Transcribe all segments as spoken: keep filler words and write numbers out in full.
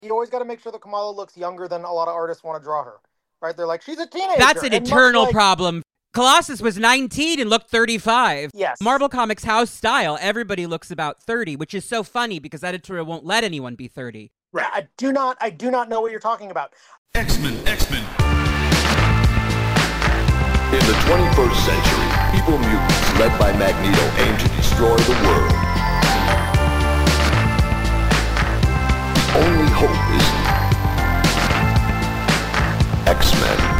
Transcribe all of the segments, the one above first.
You always got to make sure that Kamala looks younger than a lot of artists want to draw her, right? They're like, she's a teenager. That's an and eternal like, problem. Colossus was nineteen and looked thirty-five. Yes. Marvel Comics house style, everybody looks about thirty, which is so funny because editorial won't let anyone be thirty. Right. I do not, I do not know what you're talking about. X-Men, X-Men. In the twenty-first century, evil mutants led by Magneto aim to destroy the world. The only hope is X-Men.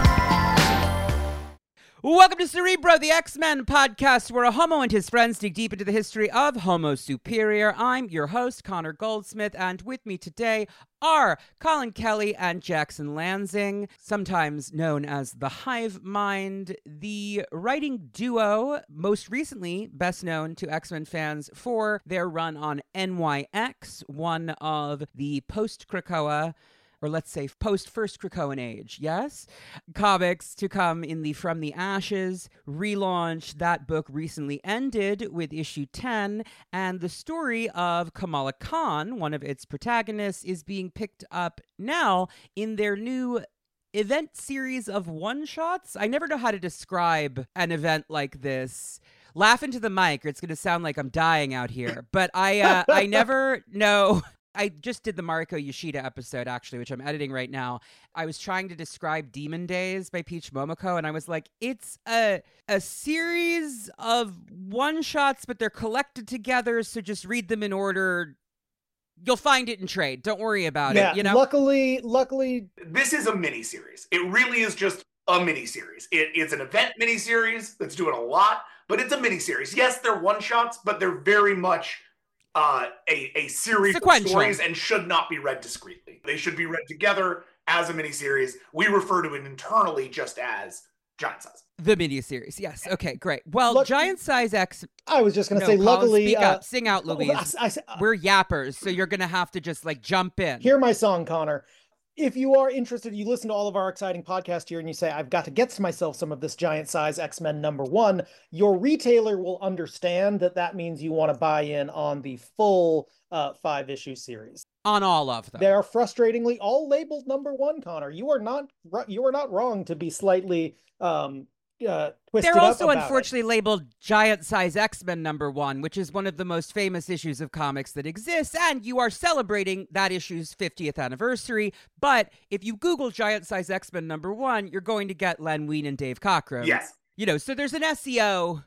Welcome to Cerebro, the X-Men podcast, where a homo and his friends dig deep into the history of Homo Superior. I'm your host, Connor Goldsmith, and with me today are Colin Kelly and Jackson Lansing, sometimes known as the Hive Mind, the writing duo, most recently best known to X-Men fans for their run on N Y X, one of the post-Krakoa, or let's say post-First Krakoan Age, yes? Comics to come in the From the Ashes relaunch. That book recently ended with issue ten, and the story of Kamala Khan, one of its protagonists, is being picked up now in their new event series of one-shots. I never know how to describe an event like this. Laugh into the mic, or it's going to sound like I'm dying out here. But I, uh, I never know... I just did the Mariko Yoshida episode, actually, which I'm editing right now. I was trying to describe Demon Days by Peach Momoko, and I was like, it's a a series of one-shots, but they're collected together, so just read them in order. You'll find it in trade. Don't worry about yeah, it, you know? luckily, luckily... This is a miniseries. It really is just a miniseries. It, it's an event miniseries that's doing a lot, but it's a miniseries. Yes, they're one-shots, but they're very much... Uh, a, a series Sequential. of stories and should not be read discreetly. They should be read together as a miniseries. We refer to it internally just as Giant Size. The miniseries, yes. Okay, great. Well, Look, Giant Size X... I was just going to no, say, Colin, luckily... Speak uh, up. Sing out, Louise. I, I, I, We're yappers, so you're going to have to just, like, jump in. Hear my song, Connor. If you are interested, you listen to all of our exciting podcasts here and you say, I've got to get myself some of this Giant Size X-Men number one, your retailer will understand that that means you want to buy in on the full uh, five-issue series. On all of them. They are frustratingly all labeled number one, Connor. You are not you are not wrong to be slightly um, uh, twisted They're up also about unfortunately it. labeled Giant Size X-Men number one, which is one of the most famous issues of comics that exists, and you are celebrating that issue's fiftieth anniversary. But if you Google Giant Size X-Men number one, you're going to get Len Wein and Dave Cockrum. Yes. You know, so there's an S E O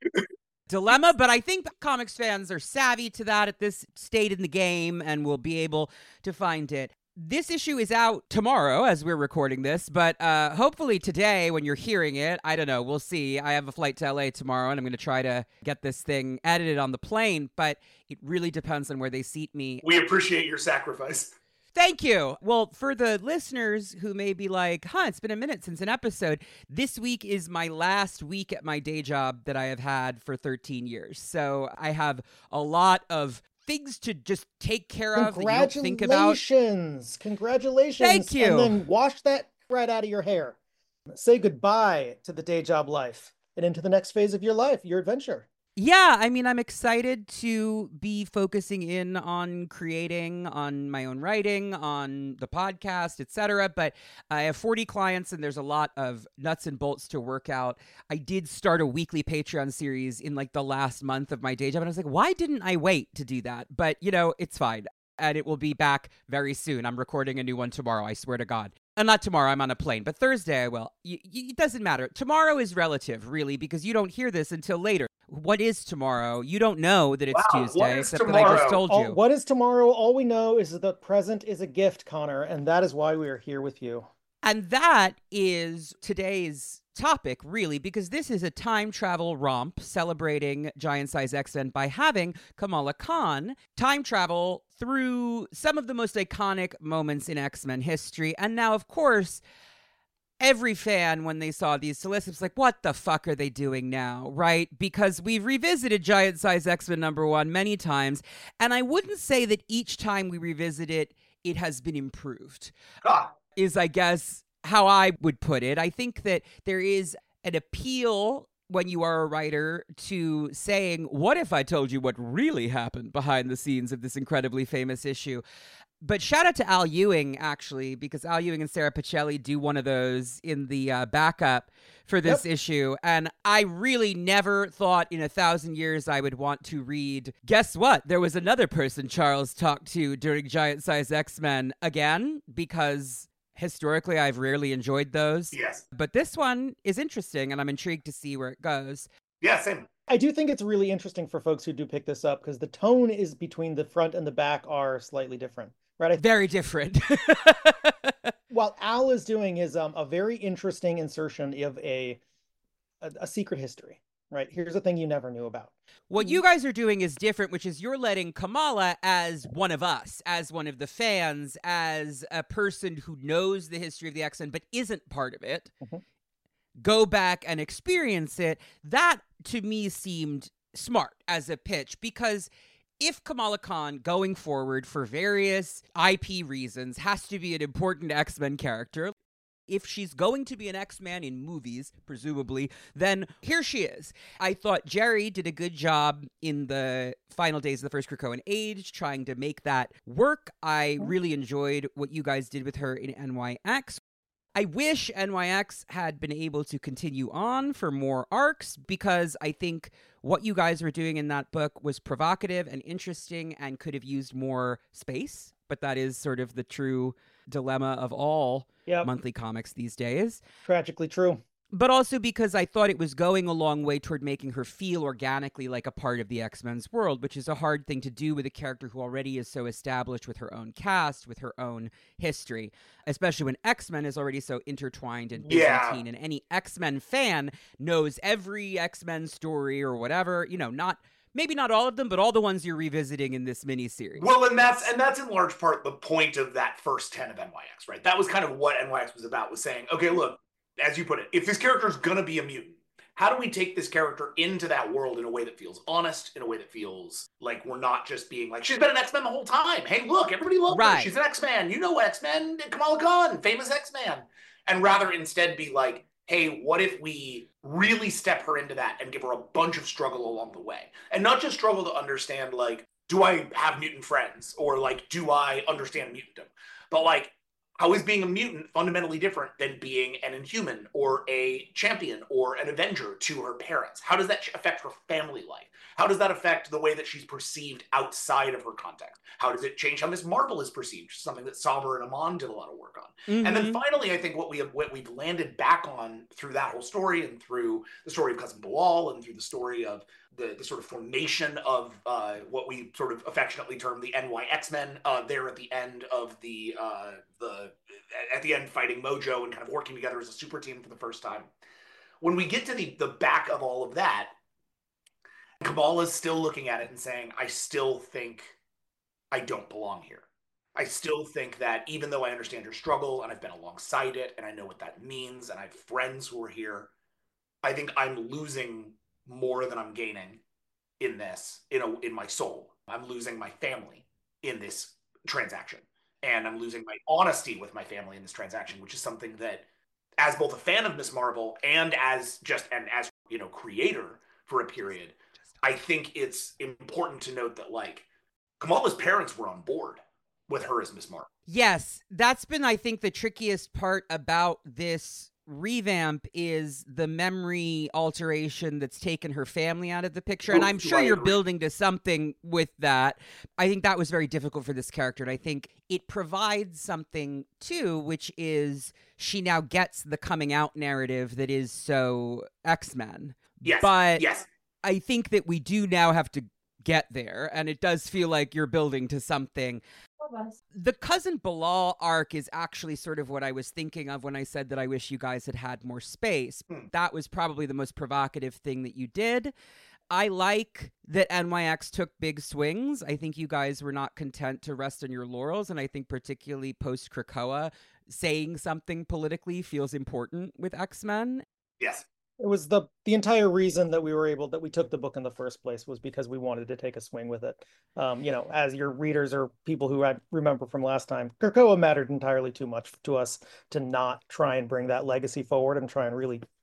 dilemma, but I think comics fans are savvy to that at this state in the game and will be able to find it. This issue is out tomorrow as we're recording this, but uh, hopefully today when you're hearing it, I don't know, we'll see. I have a flight to L A tomorrow and I'm going to try to get this thing edited on the plane, but it really depends on where they seat me. We appreciate your sacrifice. Thank you. Well, for the listeners who may be like, huh, it's been a minute since an episode, this week is my last week at my day job that I have had for thirteen years. So I have a lot of things to just take care of that you don't think about. Congratulations. Congratulations. Thank you. And then wash that right out of your hair. Say goodbye to the day job life and into the next phase of your life, your adventure. Yeah, I mean, I'm excited to be focusing in on creating, on my own writing, on the podcast, et cetera. But I have forty clients and there's a lot of nuts and bolts to work out. I did start a weekly Patreon series in like the last month of my day job. And I was like, why didn't I wait to do that? But, you know, it's fine. And it will be back very soon. I'm recording a new one tomorrow, I swear to God. And not tomorrow, I'm on a plane, but Thursday I will. Y- y- it doesn't matter. Tomorrow is relative, really, because you don't hear this until later. What is tomorrow? You don't know that it's Wow, Tuesday, what is except that I just tomorrow? told All, you. what is tomorrow? All we know is that the present is a gift, Connor, and that is why we are here with you. And that is today's topic, really, because this is a time travel romp celebrating Giant Size X-Men by having Kamala Khan time travel through some of the most iconic moments in X-Men history. And now, of course, every fan, when they saw these solicits, was like, what the fuck are they doing now, right? Because we've revisited Giant Size X-Men number one many times, and I wouldn't say that each time we revisit it, it has been improved. Ah. Is, I guess, how I would put it. I think that there is an appeal when you are a writer to saying, what if I told you what really happened behind the scenes of this incredibly famous issue? But shout out to Al Ewing, actually, because Al Ewing and Sarah Pacelli do one of those in the uh, backup for this yep. issue. And I really never thought in a thousand years I would want to read, guess what? There was another person Charles talked to during Giant Size X-Men again, because historically I've rarely enjoyed those. Yes. But this one is interesting, and I'm intrigued to see where it goes. Yeah, same. I do think it's really interesting for folks who do pick this up, because the tone is between the front and the back are slightly different. Right? Very different. What Al is doing is um, a very interesting insertion of a, a a secret history. Right? Here's a thing you never knew about. What you guys are doing is different, which is you're letting Kamala as one of us, as one of the fans, as a person who knows the history of the X-Men but isn't part of it, mm-hmm. go back and experience it. That, to me, seemed smart as a pitch, because if Kamala Khan, going forward for various I P reasons, has to be an important X-Men character, if she's going to be an X-Man in movies, presumably, then here she is. I thought Jerry did a good job in the final days of the first Krakoan Age, trying to make that work. I really enjoyed what you guys did with her in N Y X. I wish N Y X had been able to continue on for more arcs, because I think what you guys were doing in that book was provocative and interesting and could have used more space. But that is sort of the true dilemma of all yep. monthly comics these days. Tragically true. But also because I thought it was going a long way toward making her feel organically like a part of the X-Men's world, which is a hard thing to do with a character who already is so established with her own cast, with her own history, especially when X-Men is already so intertwined and Byzantine, yeah. and any X-Men fan knows every X-Men story or whatever, you know, not... Maybe not all of them, but all the ones you're revisiting in this miniseries. Well, and that's and that's in large part the point of that first ten of N Y X, right? That was kind of what N Y X was about, was saying, okay, look, as you put it, if this character is going to be a mutant, how do we take this character into that world in a way that feels honest, in a way that feels like we're not just being like, she's been an X-Men the whole time. Hey, look, everybody loves right. her. She's an X-Man. You know X-Men, Kamala Khan, famous X-Man. And rather instead be like, hey, what if we really step her into that and give her a bunch of struggle along the way? And not just struggle to understand, like, do I have mutant friends? Or, like, do I understand mutantdom? But, like, how is being a mutant fundamentally different than being an Inhuman or a champion or an Avenger to her parents? How does that affect her family life? How does that affect the way that she's perceived outside of her context? How does it change how Miz Marvel is perceived? Something that Saber and Amon did a lot of work on. Mm-hmm. And then finally, I think what we have, what we've landed back on through that whole story, and through the story of Cousin Bilal, and through the story of the, the sort of formation of uh, what we sort of affectionately term the N Y X-Men, uh, there at the end of the uh, the at the end fighting Mojo and kind of working together as a super team for the first time. When we get to the the back of all of that, Kamala's still looking at it and saying, I still think I don't belong here. I still think that even though I understand your struggle and I've been alongside it and I know what that means and I have friends who are here, I think I'm losing more than I'm gaining in this, in, a, in my soul. I'm losing my family in this transaction. And I'm losing my honesty with my family in this transaction, which is something that, as both a fan of Miz Marvel and as just, and as, you know, creator for a period, I think it's important to note that, like, Kamala's parents were on board with her as Miz Marvel. Yes, that's been, I think, the trickiest part about this revamp is the memory alteration that's taken her family out of the picture. And I'm sure you're building to something with that. I think that was very difficult for this character. And I think it provides something, too, which is she now gets the coming out narrative that is so X-Men. Yes, but yes. I think that we do now have to get there, and it does feel like you're building to something. The Cousin Bilal arc is actually sort of what I was thinking of when I said that I wish you guys had had more space. Hmm. That was probably the most provocative thing that you did. I like that N Y X took big swings. I think you guys were not content to rest on your laurels, and I think particularly post-Krakoa, saying something politically feels important with X-Men. Yes. It was the the entire reason that we were able, that we took the book in the first place, was because we wanted to take a swing with it. Um, you know, as your readers or people who I remember from last time, Krakoa mattered entirely too much to us to not try and bring that legacy forward and try and really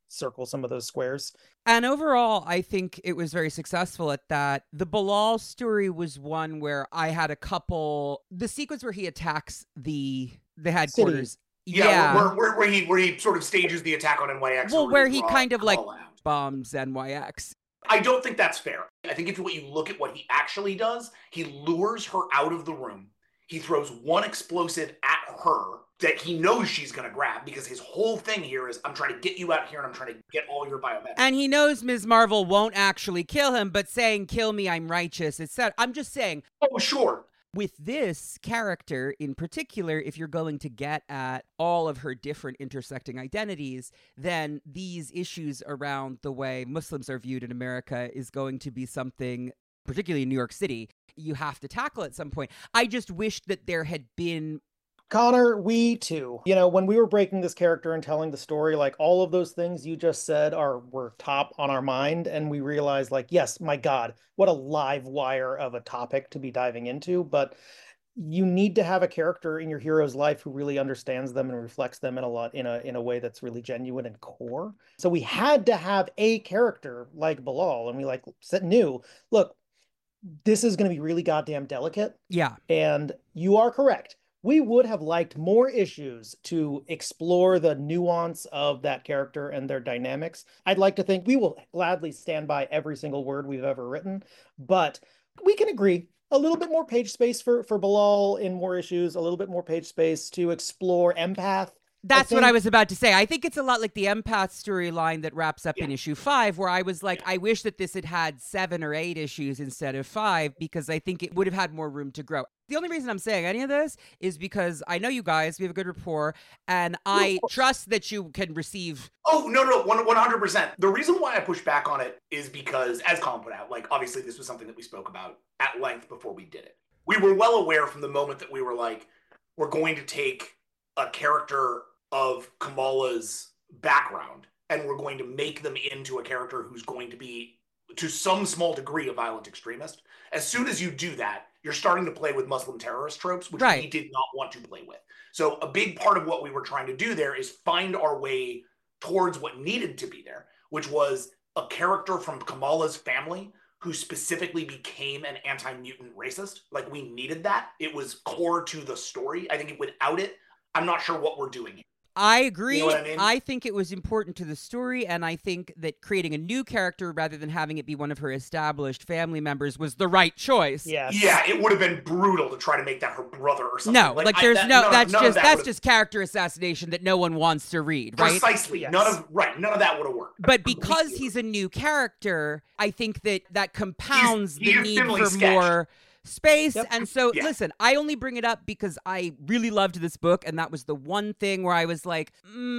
circle some of those squares. And overall, I think it was very successful at that. The Bilal story was one where I had a couple, the sequence where he attacks the the headquarters. City. Yeah, Yeah. Where, where, where he where he sort of stages the attack on N Y X. Well, where he kind of like out. bombs N Y X. I don't think that's fair. I think if you look at what he actually does, he lures her out of the room. He throws one explosive at her that he knows she's going to grab, because his whole thing here is, I'm trying to get you out here and I'm trying to get all your biomedics. And he knows Miz Marvel won't actually kill him, but saying, kill me, I'm righteous, et cetera. I'm just saying. Oh, sure. With this character in particular, if you're going to get at all of her different intersecting identities, then these issues around the way Muslims are viewed in America is going to be something, particularly in New York City, you have to tackle at some point. I just wish that there had been... Connor, we too. You know, when we were breaking this character and telling the story, like all of those things you just said are were top on our mind. And we realized, like, yes, my God, what a live wire of a topic to be diving into. But you need to have a character in your hero's life who really understands them and reflects them in a lot in a in a way that's really genuine and core. So we had to have a character like Bilal, and we like knew, look, this is going to be really goddamn delicate. Yeah. And you are correct. We would have liked more issues to explore the nuance of that character and their dynamics. I'd like to think we will gladly stand by every single word we've ever written, but we can agree a little bit more page space for, for Bilal in more issues, a little bit more page space to explore empath. That's I what I was about to say. I think it's a lot like the empath storyline that wraps up Yeah. in issue five, where I was like, I wish that this had had seven or eight issues instead of five, because I think it would have had more room to grow. The only reason I'm saying any of this is because I know you guys, we have a good rapport, and I trust that you can receive... Oh, no, no, one, 100%. The reason why I push back on it is because, as Colin put out, like, obviously this was something that we spoke about at length before we did it. We were well aware from the moment that we were like, we're going to take a character of Kamala's background and we're going to make them into a character who's going to be, to some small degree, a violent extremist. As soon as you do that, you're starting to play with Muslim terrorist tropes, which Right. we did not want to play with. So a big part of what we were trying to do there is find our way towards what needed to be there, which was a character from Kamala's family who specifically became an anti-mutant racist. Like, we needed that. It was core to the story. I think without it, I'm not sure what we're doing here. I agree. You know what I mean? I think it was important to the story, and I think that creating a new character rather than having it be one of her established family members was the right choice. Yes. Yeah, it would have been brutal to try to make that her brother or something. No, like, I- there's that- no, none of- that's none of just that that's would've- just character assassination that no one wants to read, right? Precisely. Yes. None of right. None of that would have worked. But because Completely. he's a new character, I think that that compounds He's- the he's need thinly for sketched. more space. Yep. And so, Yeah. listen, I only bring it up because I really loved this book, and that was the one thing where I was like,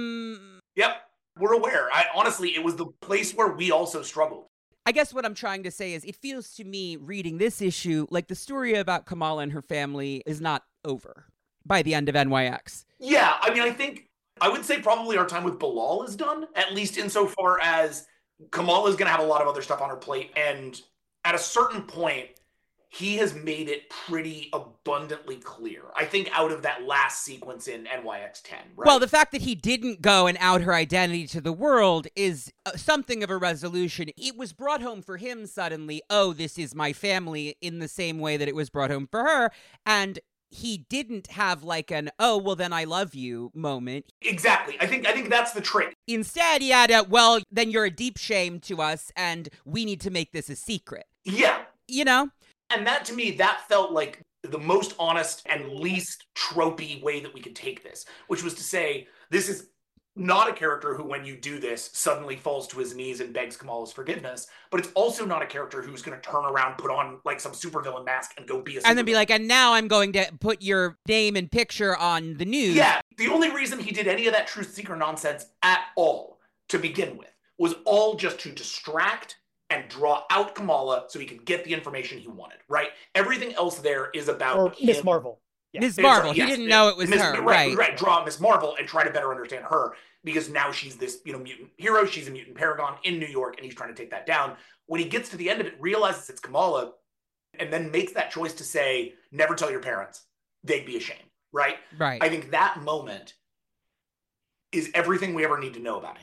mm. Yep, we're aware. I honestly, it was the place where we also struggled. I guess what I'm trying to say is it feels to me, reading this issue, like the story about Kamala and her family is not over by the end of N Y X. Yeah, I mean, I think I would say probably our time with Bilal is done, at least insofar as Kamala is going to have a lot of other stuff on her plate, and at a certain point, he has made it pretty abundantly clear. I think out of that last sequence in N Y X ten, right? Well, the fact that he didn't go and out her identity to the world is uh, something of a resolution. It was brought home for him suddenly, oh, this is my family, in the same way that it was brought home for her. And he didn't have like an, oh, well, then I love you moment. Exactly. I think I think that's the trick. Instead, he had a, well, then you're a deep shame to us, and we need to make this a secret. Yeah. You know? And that, to me, that felt like the most honest and least tropey way that we could take this, which was to say, this is not a character who, when you do this, suddenly falls to his knees and begs Kamala's forgiveness, but it's also not a character who's going to turn around, put on, like, some supervillain mask and go be a supervillain. And then be like, and now I'm going to put your name and picture on the news. Yeah, the only reason he did any of that truth seeker nonsense at all, to begin with, was all just to distract and draw out Kamala so he could get the information he wanted, right? Everything else there is about Or Miss him- Marvel. Yeah. Miz Marvel, Yes, he didn't yes, know it was Miss- her, right, right? Right, draw Miss Marvel and try to better understand her, because now she's this, you know, mutant hero. She's a mutant paragon in New York, and he's trying to take that down. When he gets to the end of it, realizes it's Kamala, and then makes that choice to say, never tell your parents. They'd be ashamed, right? Right. I think that moment is everything we ever need to know about him.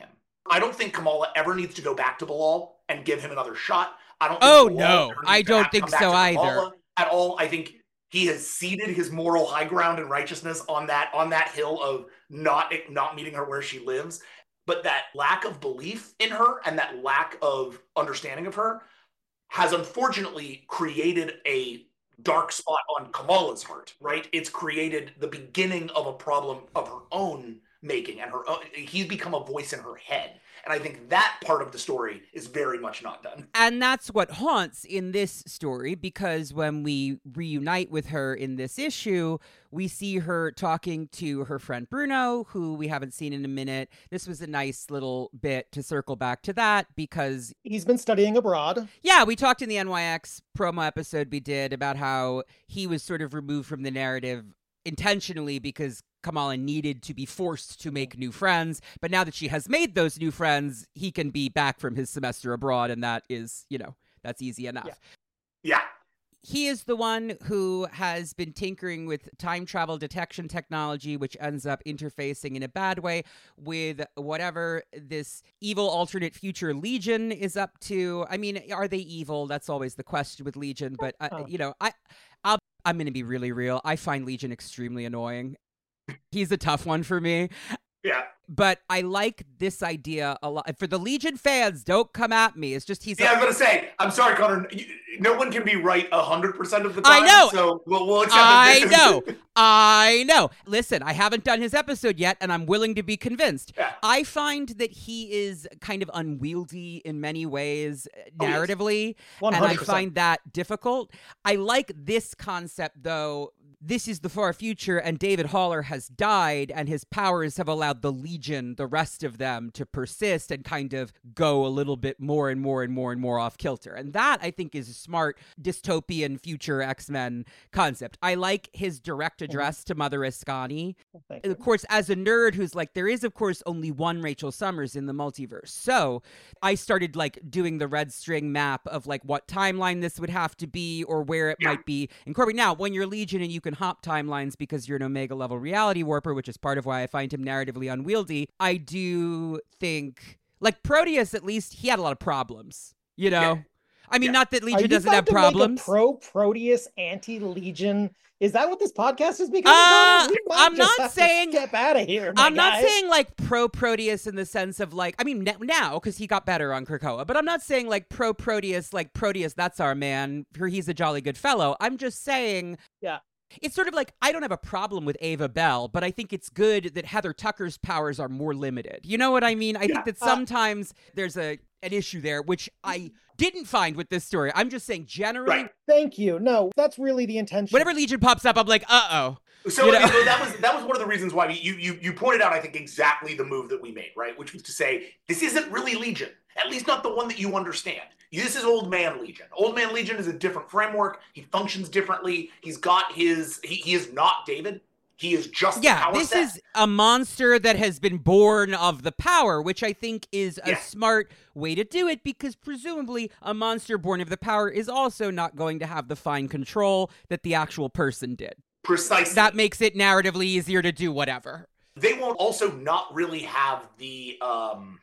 I don't think Kamala ever needs to go back to Bilal and give him another shot. I don't think Oh, Bilal no. ever needs I to don't have- think come back so to either. Kamala at all. I think he has ceded his moral high ground and righteousness on that on that hill of not not meeting her where she lives. But that lack of belief in her and that lack of understanding of her has unfortunately created a dark spot on Kamala's heart, right? It's created the beginning of a problem of her own making, and her own, he's become a voice in her head. And I think that part of the story is very much not done. And that's what haunts in this story, because when we reunite with her in this issue, we see her talking to her friend Bruno, who we haven't seen in a minute. This was a nice little bit to circle back to that, because he's been studying abroad. Yeah, we talked in the N Y X promo episode we did about how he was sort of removed from the narrative intentionally because Kamala needed to be forced to make new friends. But now that she has made those new friends, he can be back from his semester abroad. And that is, you know, that's easy enough. Yeah. yeah. He is the one who has been tinkering with time travel detection technology, which ends up interfacing in a bad way with whatever this evil alternate future Legion is up to. I mean, are they evil? That's always the question with Legion. But, uh, Oh. you know, I, I'll, I'm going to be really real. I find Legion extremely annoying. He's a tough one for me. Yeah. But I like this idea a lot. For the Legion fans, don't come at me. It's just he's. Yeah, a- I was going to say, I'm sorry, Connor. You, no one can be right one hundred percent of the time. I know. So we'll, we'll accept I that. know. I know. Listen, I haven't done his episode yet, and I'm willing to be convinced. Yeah. I find that he is kind of unwieldy in many ways, Oh, yes. narratively, one and I hundred percent. find that difficult. I like this concept, though. This is the far future, and David Haller has died, and his powers have allowed the Legion, the rest of them, to persist and kind of go a little bit more and more and more and more off kilter. And that, I think, is a smart dystopian future X-Men concept. I like his direct address to Mother Iscani. Thank you. Of course, as a nerd who's like, there is, of course, only one Rachel Summers in the multiverse. So I started, like, doing the red string map of, like, what timeline this would have to be or where it Yeah. might be incorporated. Now, when you're Legion and you can hop timelines because you're an Omega level reality warper, which is part of why I find him narratively unwieldy, I do think, like, Proteus, at least, he had a lot of problems, you know? Yeah. I mean, Yeah. not that Are Legion you doesn't about have to problems. Make a pro Proteus, anti Legion. Is that what this podcast is becoming? Uh, Connor? We might I'm just not have to saying- Step out of here. my I'm not guy. saying like pro Proteus in the sense of like, I mean, n- now because he got better on Krakoa, but I'm not saying like pro Proteus, like Proteus, that's our man, for he's a jolly good fellow. I'm just saying, Yeah. It's sort of like, I don't have a problem with Ava Bell, but I think it's good that Heather Tucker's powers are more limited. You know what I mean? I Yeah. think that Uh, sometimes there's a an issue there, which I didn't find with this story. I'm just saying generally, Right. Thank you. No, that's really the intention. whenever Legion pops up, I'm like, uh-oh. So You I know? mean, that was that was one of the reasons why we, you you you pointed out, I think, exactly the move that we made, right? Which was to say, this isn't really Legion, at least not the one that you understand. This is Old Man Legion. Old Man Legion is a different framework. He functions differently. He's got his. He, he is not David. He is just the Yeah, power this set. is a monster that has been born of the power, which I think is a Yeah. smart way to do it, because presumably a monster born of the power is also not going to have the fine control that the actual person did. precisely That makes it narratively easier to do whatever. They won't also not really have the, um,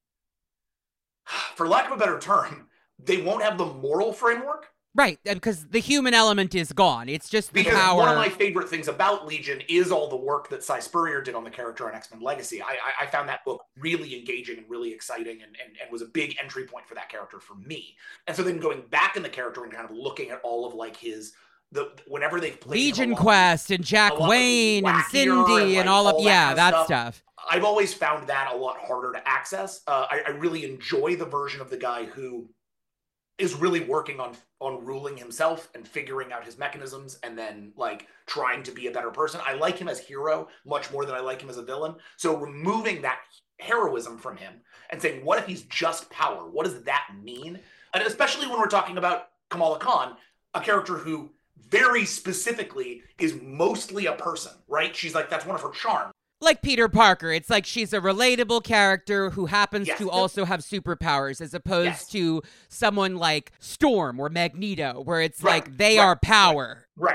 for lack of a better term, they won't have the moral framework. Right, because the human element is gone. It's just the Because power. one of my favorite things about Legion is all the work that Cy Spurrier did on the character on X-Men Legacy. I, I, I found that book really engaging and really exciting, and, and, and was a big entry point for that character for me. And so then going back in the character and kind of looking at all of like his, the whenever they've played Legion him along, Quest and Jack a lot of Wayne and wackier Cindy and, and, like, all of all that yeah, kind of that stuff. stuff. I've always found that a lot harder to access. Uh, I, I really enjoy the version of the guy who is really working on on ruling himself and figuring out his mechanisms and then like trying to be a better person. I like him as hero much more than I like him as a villain. So removing that heroism from him and saying, what if he's just power? What does that mean? And especially when we're talking about Kamala Khan, a character who very specifically is mostly a person, right? She's like, that's one of her charms. Like Peter Parker, it's like she's a relatable character who happens Yes. to also have superpowers, as opposed Yes. to someone like Storm or Magneto, where it's Right, like they right, are power. Right.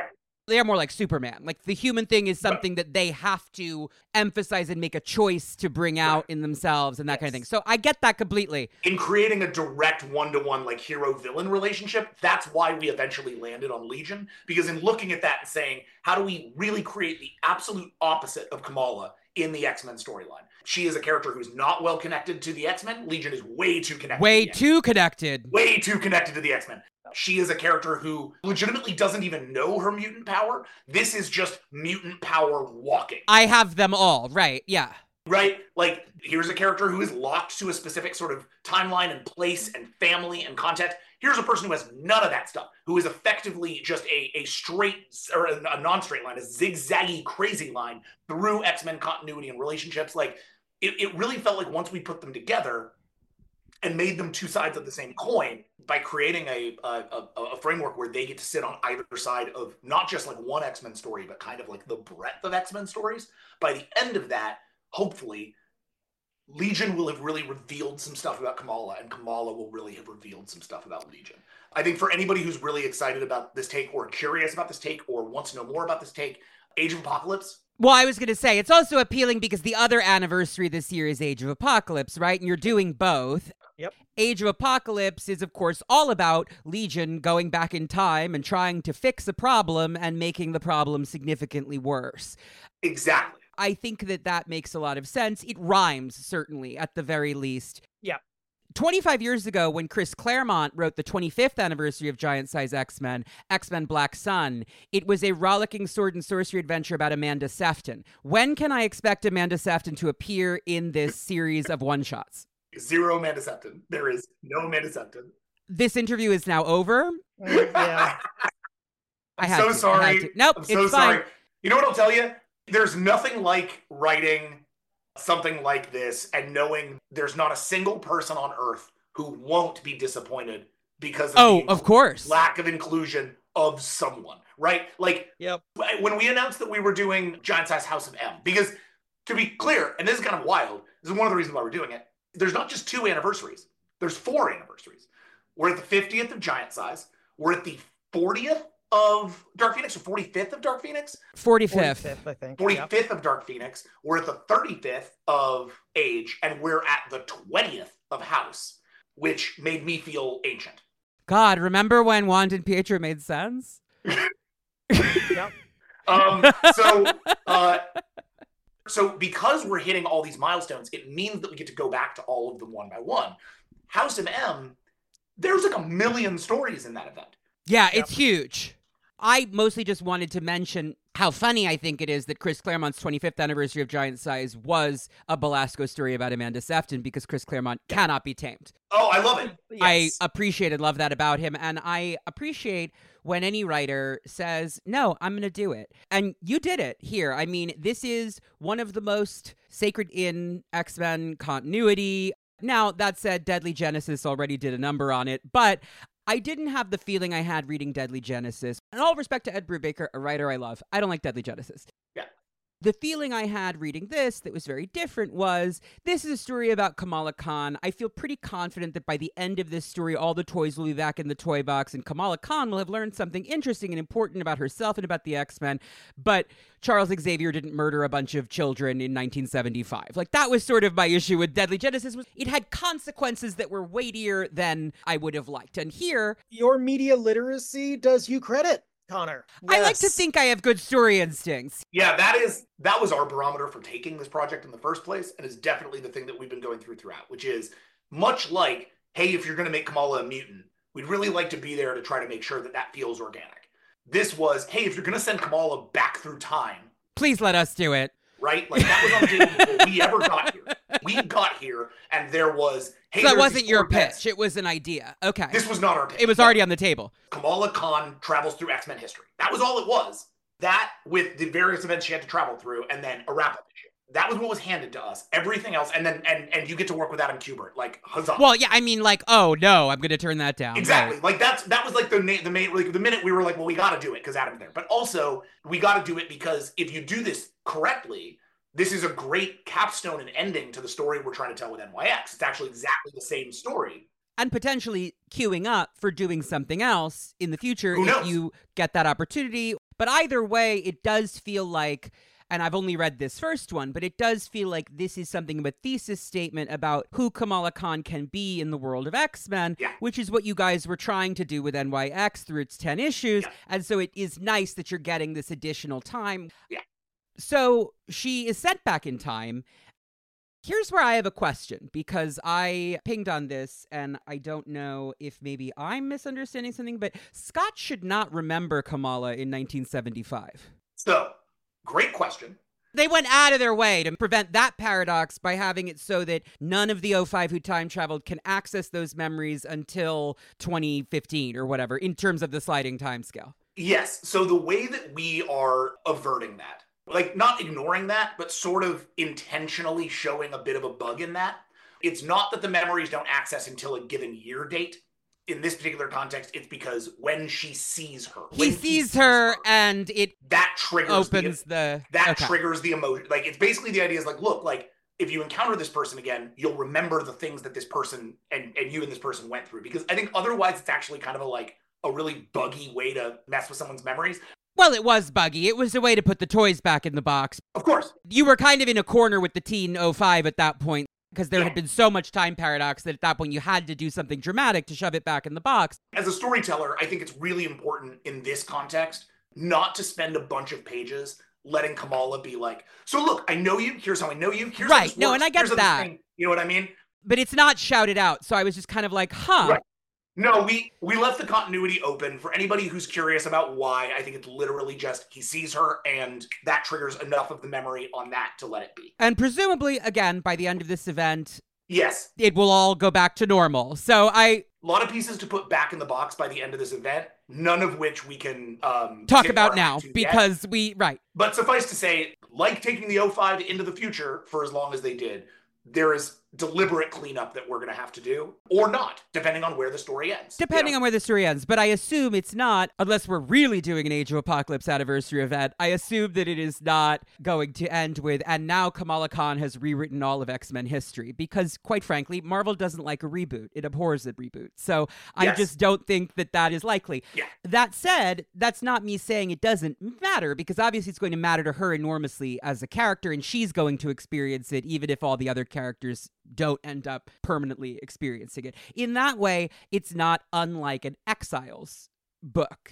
They're more like Superman. Like the human thing is something that they have to emphasize and make a choice to bring out right. in themselves and that yes. kind of thing. So I get that completely. In creating a direct one-to-one like hero-villain relationship, that's why we eventually landed on Legion. Because in looking at that and saying, how do we really create the absolute opposite of Kamala in the X-Men storyline? She is a character who's not well connected to the X-Men. Legion is way too connected. Way to too connected. Way too connected to the X-Men. She is a character who legitimately doesn't even know her mutant power. This is just mutant power walking. I have them all, right, yeah. Right? Like, here's a character who is locked to a specific sort of timeline and place and family and context. Here's a person who has none of that stuff, who is effectively just a, a straight, or a, a non-straight line, a zigzaggy, crazy line through X-Men continuity and relationships. Like, it, it really felt like once we put them together and made them two sides of the same coin by creating a, a, a framework where they get to sit on either side of not just like one X-Men story, but kind of like the breadth of X-Men stories. By the end of that, hopefully, Legion will have really revealed some stuff about Kamala, and Kamala will really have revealed some stuff about Legion. I think for anybody who's really excited about this take or curious about this take or wants to know more about this take, Age of Apocalypse. Well, I was going to say, it's also appealing because the other anniversary this year is Age of Apocalypse, right? And you're doing both. Yep. Age of Apocalypse is, of course, all about Legion going back in time and trying to fix a problem and making the problem significantly worse. Exactly. I think that that makes a lot of sense. It rhymes, certainly, at the very least. Yeah. twenty-five years ago, when Chris Claremont wrote the twenty-fifth anniversary of Giant Size X-Men, X-Men Black Sun, it was a rollicking sword and sorcery adventure about Amanda Sefton. When can I expect Amanda Sefton to appear in this series of one-shots? Zero Amanda Sefton. There is no Amanda Sefton. This interview is now over. Yeah. I had so to. sorry. I had to. Nope, I'm so it's sorry. fine. You know what I'll tell you? There's nothing like writing something like this and knowing there's not a single person on Earth who won't be disappointed because of oh, the of course. lack of inclusion of someone, right? Like, yep. when we announced that we were doing Giant Size House of M, because to be clear, and this is kind of wild, this is one of the reasons why we're doing it, there's not just two anniversaries. There's four anniversaries. We're at the fiftieth of Giant Size. We're at the fortieth of Dark Phoenix, or forty-fifth of Dark Phoenix? forty-fifth. forty-fifth, I think. forty-fifth yep. of Dark Phoenix. We're at the thirty-fifth of Age, and we're at the twentieth of House, which made me feel ancient. God, remember when Wanda and Pietro made sense? Yep. Um, so, uh, so because we're hitting all these milestones, it means that we get to go back to all of them one by one. House of M, there's like a million stories in that event. Yeah, Yep. it's huge. I mostly just wanted to mention how funny I think it is that Chris Claremont's twenty-fifth anniversary of Giant Size was a Belasco story about Amanda Sefton, because Chris Claremont cannot be tamed. Oh, I love it. Yes. I appreciate and love that about him, and I appreciate when any writer says, no, I'm going to do it. And you did it here. I mean, this is one of the most sacred in X-Men continuity. Now, that said, Deadly Genesis already did a number on it, but I didn't have the feeling I had reading Deadly Genesis. And all respect to Ed Brubaker, a writer I love, I don't like Deadly Genesis. Yeah. The feeling I had reading this that was very different was, this is a story about Kamala Khan. I feel pretty confident that by the end of this story, all the toys will be back in the toy box, and Kamala Khan will have learned something interesting and important about herself and about the X-Men. But Charles Xavier didn't murder a bunch of children in nineteen seventy-five. Like, that was sort of my issue with Deadly Genesis, was it had consequences that were weightier than I would have liked. And here, your media literacy does you credit, Connor. I like Yes. to think I have good story instincts. Yeah, that is that was our barometer for taking this project in the first place, and is definitely the thing that we've been going through throughout, which is much like, hey, if you're going to make Kamala a mutant, we'd really like to be there to try to make sure that that feels organic. This was, hey, if you're going to send Kamala back through time, please let us do it. right? Like, that was on the table before we ever got here. We got here, and there was, hey, So that there's wasn't these your four events. pitch. It was an idea. Okay. This was not our pitch. It was already on the table. Kamala Khan travels through X-Men history. That was all it was. That, with the various events she had to travel through, and then a wrap-up issue. That was what was handed to us. Everything else, and then and and you get to work with Adam Kubert, like, huzzah. Well, yeah, I mean, like, oh no, I'm going to turn that down. Exactly. Right. Like, that's that was like the na- the main like the minute we were like, well, we got to do it because Adam's there. But also, we got to do it because if you do this correctly, this is a great capstone and ending to the story we're trying to tell with N Y X. It's actually exactly the same story. And potentially queuing up for doing something else in the future Who if knows? you get that opportunity. But either way, it does feel like, and I've only read this first one, but it does feel like this is something of a thesis statement about who Kamala Khan can be in the world of X-Men, yeah. which is what you guys were trying to do with N Y X through its ten issues. Yeah. And so it is nice that you're getting this additional time. Yeah. So she is sent back in time. Here's where I have a question, because I pinged on this and I don't know if maybe I'm misunderstanding something, but Scott should not remember Kamala in nineteen seventy-five. So, great question. They went out of their way to prevent that paradox by having it so that none of the O five who time traveled can access those memories until twenty fifteen or whatever, in terms of the sliding time scale. Yes. So the way that we are averting that, like not ignoring that, but sort of intentionally showing a bit of a bug in that, it's not that the memories don't access until a given year date. In this particular context, it's because when she sees her, he sees, he sees her, her and it that triggers opens the, the that okay. triggers the emotion. Like it's basically the idea is like, look, like if you encounter this person again, you'll remember the things that this person and and you and this person went through. Because I think otherwise, it's actually kind of a like a really buggy way to mess with someone's memories. Well, it was buggy. It was a way to put the toys back in the box. Of course, you were kind of in a corner with the teen oh five at that point, because there yeah. had been so much time paradox that at that point you had to do something dramatic to shove it back in the box. As a storyteller, I think it's really important in this context not to spend a bunch of pages letting Kamala be like, so look, I know you, here's how I know you, here's right. how this no, works, and I get here's that. Thing, you know what I mean? But it's not shouted out, so I was just kind of like, huh. Right. No, we, we left the continuity open for anybody who's curious about why. I think it's literally just he sees her and that triggers enough of the memory on that to let it be. And presumably, again, by the end of this event, yes, it will all go back to normal. So I... A lot of pieces to put back in the box by the end of this event, none of which we can um, talk about now because yet. we... Right. But suffice to say, like taking the O five into the future for as long as they did, there is deliberate cleanup that we're going to have to do, or not, depending on where the story ends. Depending you know? on where the story ends. But I assume it's not, unless we're really doing an Age of Apocalypse anniversary event, I assume that it is not going to end with, and now Kamala Khan has rewritten all of X-Men history. Because, quite frankly, Marvel doesn't like a reboot. It abhors a reboot. So I yes. just don't think that that is likely. Yeah. That said, that's not me saying it doesn't matter, because obviously it's going to matter to her enormously as a character, and she's going to experience it, even if all the other characters don't end up permanently experiencing it. In that way, it's not unlike an Exiles book.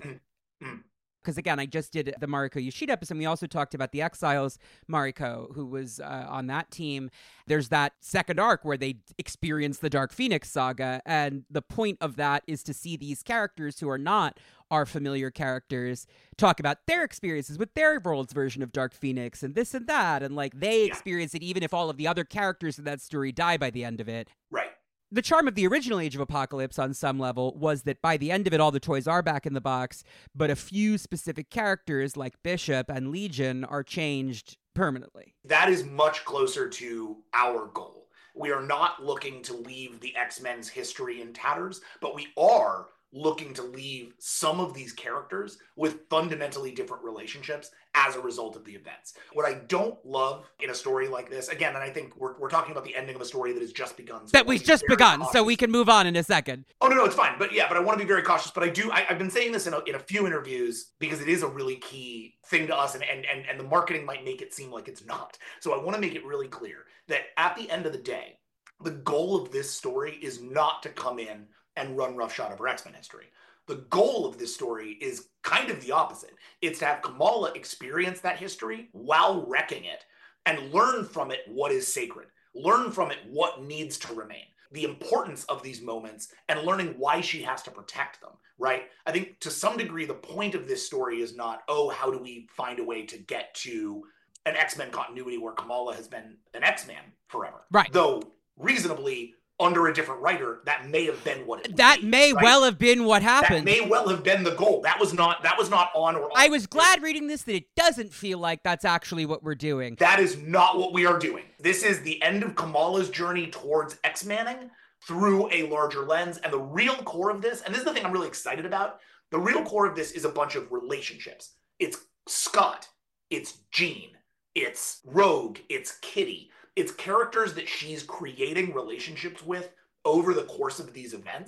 Because again, I just did the Mariko Yoshida episode, and we also talked about the Exiles Mariko, who was uh, on that team. There's that second arc where they experience the Dark Phoenix saga, and the point of that is to see these characters who are not our familiar characters talk about their experiences with their world's version of Dark Phoenix and this and that, and like they yeah. experience it even if all of the other characters in that story die by the end of it. Right. The charm of the original Age of Apocalypse on some level was that by the end of it, all the toys are back in the box, but a few specific characters like Bishop and Legion are changed permanently. That is much closer to our goal. We are not looking to leave the X-Men's history in tatters, but we are looking to leave some of these characters with fundamentally different relationships as a result of the events. What I don't love in a story like this, again, and I think we're, we're talking about the ending of a story that has just begun. So that we've just begun, cautious. So we can move on in a second. Oh, no, no, it's fine. But yeah, but I want to be very cautious. But I do, I, I've been saying this in a, in a few interviews because it is a really key thing to us, and, and, and, and the marketing might make it seem like it's not. So I want to make it really clear that at the end of the day, the goal of this story is not to come in and run roughshod over X-Men history. The goal of this story is kind of the opposite. It's to have Kamala experience that history while wrecking it and learn from it what is sacred. Learn from it what needs to remain. The importance of these moments and learning why she has to protect them, right? I think to some degree, the point of this story is not, oh, how do we find a way to get to an X-Men continuity where Kamala has been an X-Man forever. Right. Though reasonably, under a different writer, that may have been what it would That be, may right? well have been what happened. That may well have been the goal. That was not that was not on or off. I was glad reading this that it doesn't feel like that's actually what we're doing. That is not what we are doing. This is the end of Kamala's journey towards X-Manning through a larger lens. And the real core of this, and this is the thing I'm really excited about, the real core of this is a bunch of relationships. It's Scott, it's Jean, it's Rogue, it's Kitty. It's characters that she's creating relationships with over the course of these events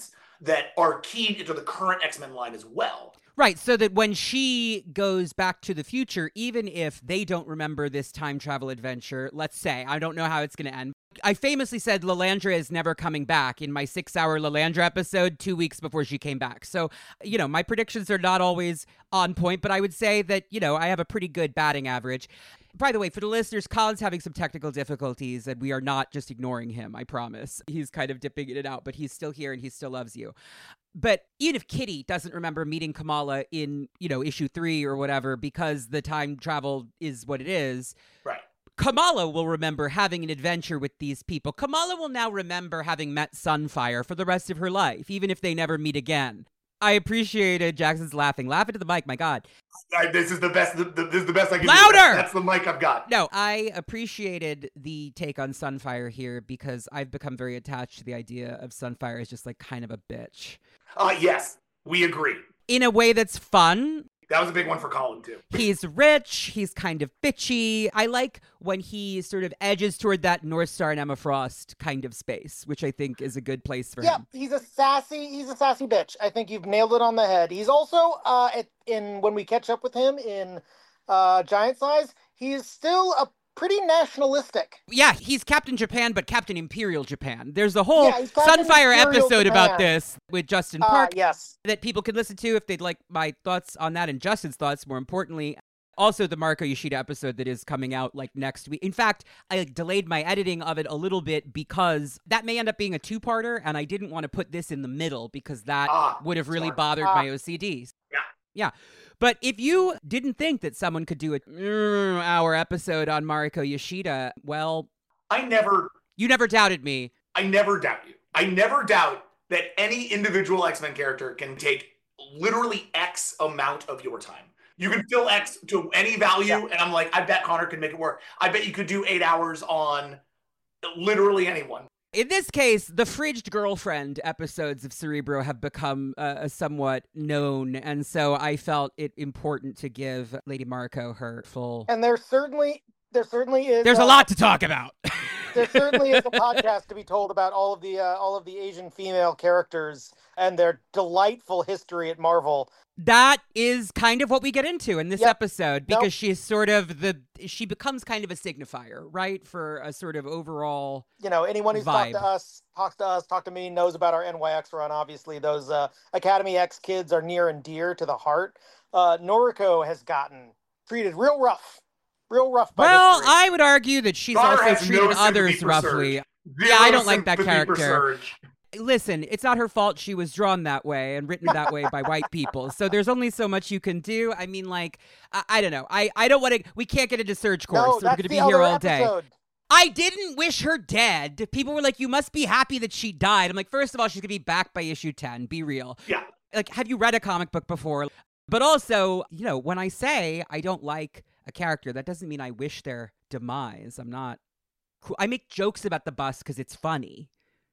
that are keyed into the current X-Men line as well. Right, so that when she goes back to the future, even if they don't remember this time travel adventure, let's say, I don't know how it's going to end. I famously said Lilandra is never coming back in my six-hour Lilandra episode two weeks before she came back. So, you know, my predictions are not always on point, but I would say that, you know, I have a pretty good batting average. By the way, for the listeners, Colin's having some technical difficulties, and we are not just ignoring him, I promise. He's kind of dipping in and out, but he's still here and he still loves you. But even if Kitty doesn't remember meeting Kamala in, you know, issue three or whatever, because the time travel is what it is, right? Kamala will remember having an adventure with these people. Kamala will now remember having met Sunfire for the rest of her life, even if they never meet again. I appreciated Jackson's laughing. Laugh into the mic, my God. I, this is the best. The, the, this is the best I can Louder! do. Louder! That's the mic I've got. No, I appreciated the take on Sunfire here because I've become very attached to the idea of Sunfire as just like kind of a bitch. Uh, yes, we agree. In a way that's fun. That was a big one for Colin, too. He's rich. He's kind of bitchy. I like when he sort of edges toward that North Star and Emma Frost kind of space, which I think is a good place for yeah, him. Yeah, he's a sassy, he's a sassy bitch. I think you've nailed it on the head. He's also, uh, at, in when we catch up with him in uh, Giant Size, he's still a pretty nationalistic. Yeah, he's Captain Japan, but Captain Imperial Japan. There's a whole yeah, Sunfire Imperial episode Japan. about this with Justin Park uh, yes. that people can listen to if they'd like my thoughts on that and Justin's thoughts, more importantly. Also, the Mariko Yoshida episode that is coming out like next week. In fact, I like, delayed my editing of it a little bit because that may end up being a two-parter, and I didn't want to put this in the middle because that ah, would have really smart. bothered ah. my O C Ds. Yeah. Yeah. But if you didn't think that someone could do a mm, hour episode on Mariko Yoshida, well... I never... You never doubted me. I never doubt you. I never doubt that any individual X-Men character can take literally X amount of your time. You can fill X to any value, yeah. and I'm like, I bet Connor can make it work. I bet you could do eight hours on literally anyone. In this case, the Fridged Girlfriend episodes of Cerebro have become uh, somewhat known, and so I felt it important to give Lady Mariko her full... And there certainly, there certainly is... There's uh, a lot to talk about. There certainly is a podcast to be told about all of the uh, all of the Asian female characters and their delightful history at Marvel. That is kind of what we get into in this yep. episode, because nope. she's sort of the, she becomes kind of a signifier, right? For a sort of overall You know, anyone who's vibe. talked to us, talks to us, talked to me, knows about our N Y X run. Obviously, those uh, Academy X kids are near and dear to the heart. Uh, Noriko has gotten treated real rough. Real rough by Well, history. I would argue that she's Connor also has treated no others for roughly. Surge. Yeah, Zero I don't like that sympathy for character. Surge. Listen, it's not her fault she was drawn that way and written that way by white people. So there's only so much you can do. I mean, like, I, I don't know. I, I don't want to, we can't get into Surge Course, no, so we're that's going to the be here other all day. episode. I didn't wish her dead. People were like, you must be happy that she died. I'm like, first of all, she's going to be back by issue ten. Be real. Yeah. Like, have you read a comic book before? But also, you know, when I say I don't like a character, that doesn't mean I wish their demise. I'm not cool. I make jokes about the bus because it's funny.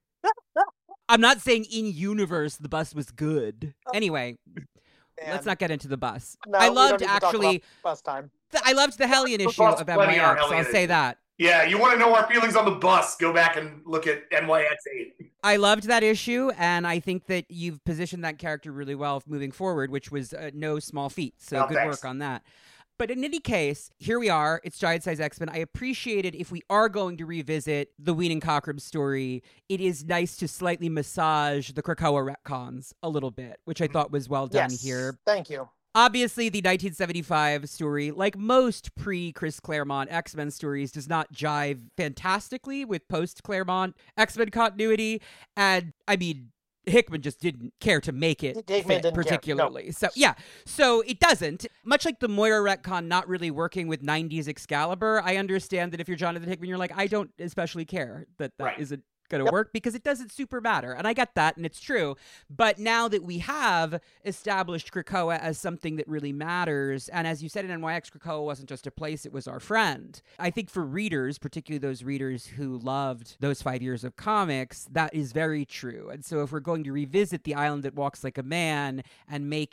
I'm not saying in universe the bus was good. Anyway, Man. let's not get into the bus. No, I we loved don't need to talk actually. about bus time. th- I loved the Hellion issue bus of plenty N Y on X. I'll Hellion say issue. that. Yeah, you want to know our feelings on the bus, go back and look at N Y X eight. I loved that issue, and I think that you've positioned that character really well moving forward, which was uh, no small feat. So Oh, good thanks. work on that. But in any case, here we are. It's Giant Size X-Men. I appreciate it if we are going to revisit the Ween and Cockrum story. It is nice to slightly massage the Krakoa retcons a little bit, which I thought was well done Yes, here. thank you. Obviously, the nineteen seventy-five story, like most pre-Chris Claremont X-Men stories, does not jive fantastically with post-Claremont X-Men continuity. And, I mean, Hickman just didn't care to make it Hickman fit didn't care, particularly. no. So, yeah. So, it doesn't. Much like the Moira retcon not really working with nineties Excalibur, I understand that if you're Jonathan Hickman, you're like, I don't especially care that that Right. isn't going to Yep. work because it doesn't super matter. And I get that, and it's true. But now that we have established Krakoa as something that really matters, and as you said in N Y X, Krakoa wasn't just a place, it was our friend. I think for readers, particularly those readers who loved those five years of comics, that is very true. And so if we're going to revisit the island that walks like a man and make it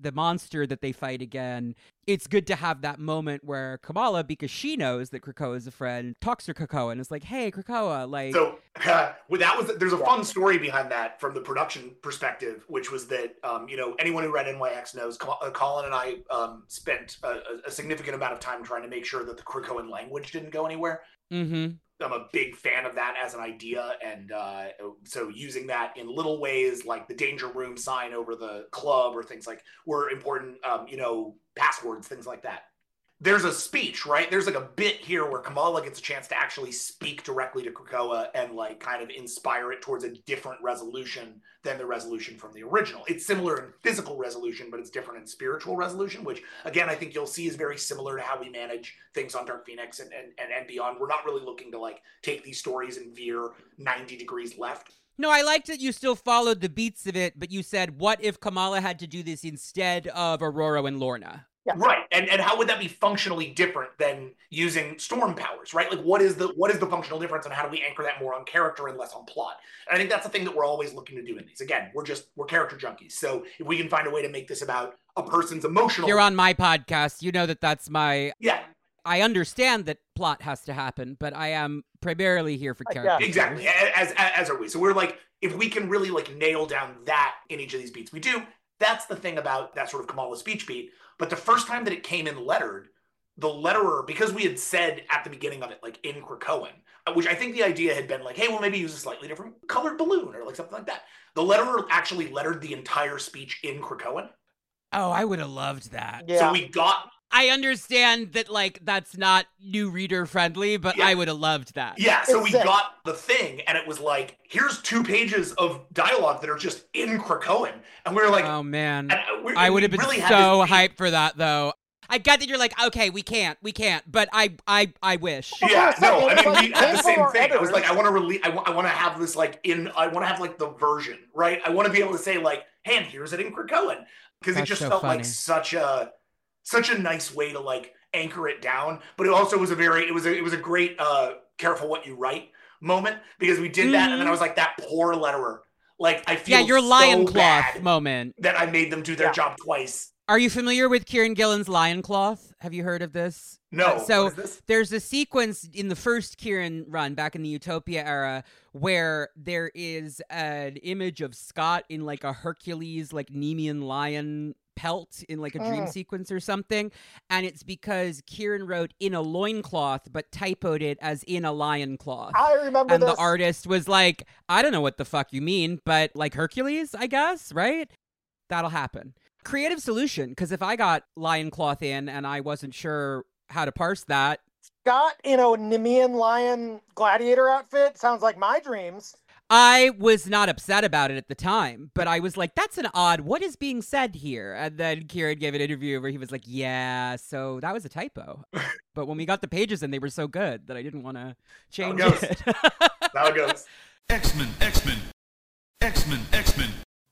the monster that they fight again, it's good to have that moment where Kamala, because she knows that Krakoa is a friend, talks to Krakoa and is like, hey, Krakoa, like... So, uh, well, that was, there's a fun story behind that from the production perspective, which was that, um, you know, anyone who read N Y X knows Colin and I um, spent a, a significant amount of time trying to make sure that the Krakoan language didn't go anywhere. Mm-hmm. I'm a big fan of that as an idea, and uh, so using that in little ways, like the danger room sign over the club or things like, were important, um, you know, passwords, things like that. There's a speech, right? There's like a bit here where Kamala gets a chance to actually speak directly to Krakoa and like kind of inspire it towards a different resolution than the resolution from the original. It's similar in physical resolution, but it's different in spiritual resolution, which again, I think you'll see is very similar to how we manage things on Dark Phoenix and, and, and, and beyond. We're not really looking to like take these stories and veer ninety degrees left. No, I liked that you still followed the beats of it, but you said, what if Kamala had to do this instead of Aurora and Lorna? Yeah. Right. And and how would that be functionally different than using storm powers, right? Like what is the what is the functional difference and how do we anchor that more on character and less on plot? And I think that's the thing that we're always looking to do in these. Again, we're just we're character junkies. So if we can find a way to make this about a person's emotional... You're on my podcast. You know that that's my... Yeah. I understand that plot has to happen, but I am primarily here for character. Yeah. Exactly. As, as as are we. So we're like, if we can really like nail down that in each of these beats, we do. That's the thing about that sort of Kamala speech beat. But the first time that it came in lettered, the letterer, because we had said at the beginning of it, like in Krakoan, which I think the idea had been like, hey, well, maybe use a slightly different colored balloon or like something like that. The letterer actually lettered the entire speech in Krakoan. Oh, I would have loved that. Yeah. So we got... I understand that, like, that's not new reader friendly, but Yeah. I would have loved that. Yeah, so we Exactly. got the thing, and it was like, here's two pages of dialogue that are just in Krakoan. And we were like... Oh, man. and we, I would have we been really had so this beat. hyped for that, though. I get that you're like, okay, we can't, we can't, but I, I, I wish. Yeah, no, I mean, But we it had came the from same our thing. I was editors. like, I want to release, I want, I want to have this like in, I want to have like the version, right? I want to be able to say like, hey, and here's it in Krakoan. Because it That's just so felt funny. like such a, such a nice way to like anchor it down. But it also was a very, it was a, it was a great, uh, careful what you write moment because we did that. Mhm. And then I was like, that poor letterer. Like, I feel Yeah, your so lion cloth bad moment. that I made them do their Yeah. job twice. Are you familiar with Kieran Gillen's Lion Cloth? Have you heard of this? No. Uh, so what is this? there's a sequence in the first Kieran run back in the Utopia era where there is an image of Scott in like a Hercules, like Nemean lion pelt in like a dream Mm. sequence or something. And it's because Kieran wrote in a loincloth, but typoed it as in a lion cloth. I remember And this. the artist was like, I don't know what the fuck you mean, but like Hercules, I guess, right? That'll happen. Creative solution, because if I got lion cloth in and I wasn't sure how to parse that, Scott in a Nemean lion gladiator outfit sounds like my dreams. I was not upset about it at the time, but I was like, that's an odd, what is being said here? And then Kieran gave an interview where he was like, yeah, so that was a typo. But when we got the pages in, they were so good that I didn't want to change goes. it. Now it goes. X-Men, X-Men, X-Men, X-Men.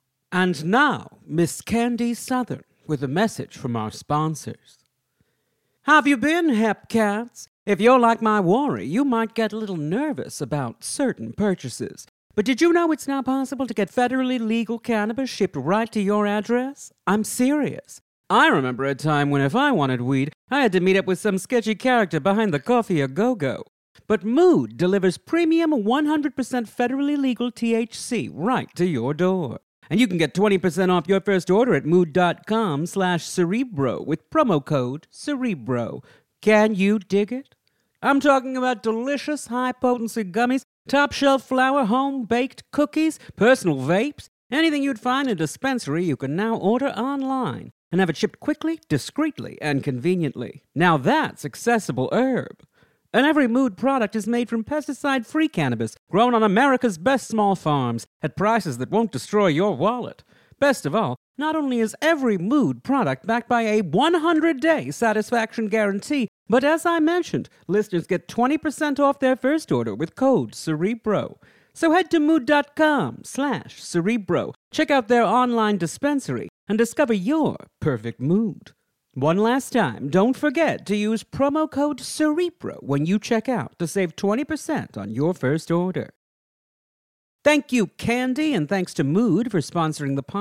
And now, Miss Candy Southern with a message from our sponsors. Have you been, Hepcats? If you're like my worry, you might get a little nervous about certain purchases. But did you know it's now possible to get federally legal cannabis shipped right to your address? I'm serious. I remember a time when if I wanted weed, I had to meet up with some sketchy character behind the Coffee A Go-Go. But Mood delivers premium one hundred percent federally legal T H C right to your door. And you can get twenty percent off your first order at mood.com slash Cerebro with promo code Cerebro. Can you dig it? I'm talking about delicious high-potency gummies, top-shelf flour, home-baked cookies, personal vapes, anything you'd find in a dispensary you can now order online and have it shipped quickly, discreetly, and conveniently. Now that's accessible herb. And every Mood product is made from pesticide-free cannabis grown on America's best small farms at prices that won't destroy your wallet. Best of all, not only is every Mood product backed by a one hundred day satisfaction guarantee, but as I mentioned, listeners get twenty percent off their first order with code Cerebro. So head to mood.com slash Cerebro, check out their online dispensary, and discover your perfect mood. One last time, don't forget to use promo code Cerebro when you check out to save twenty percent on your first order. Thank you, Candy, and thanks to Mood for sponsoring the pod.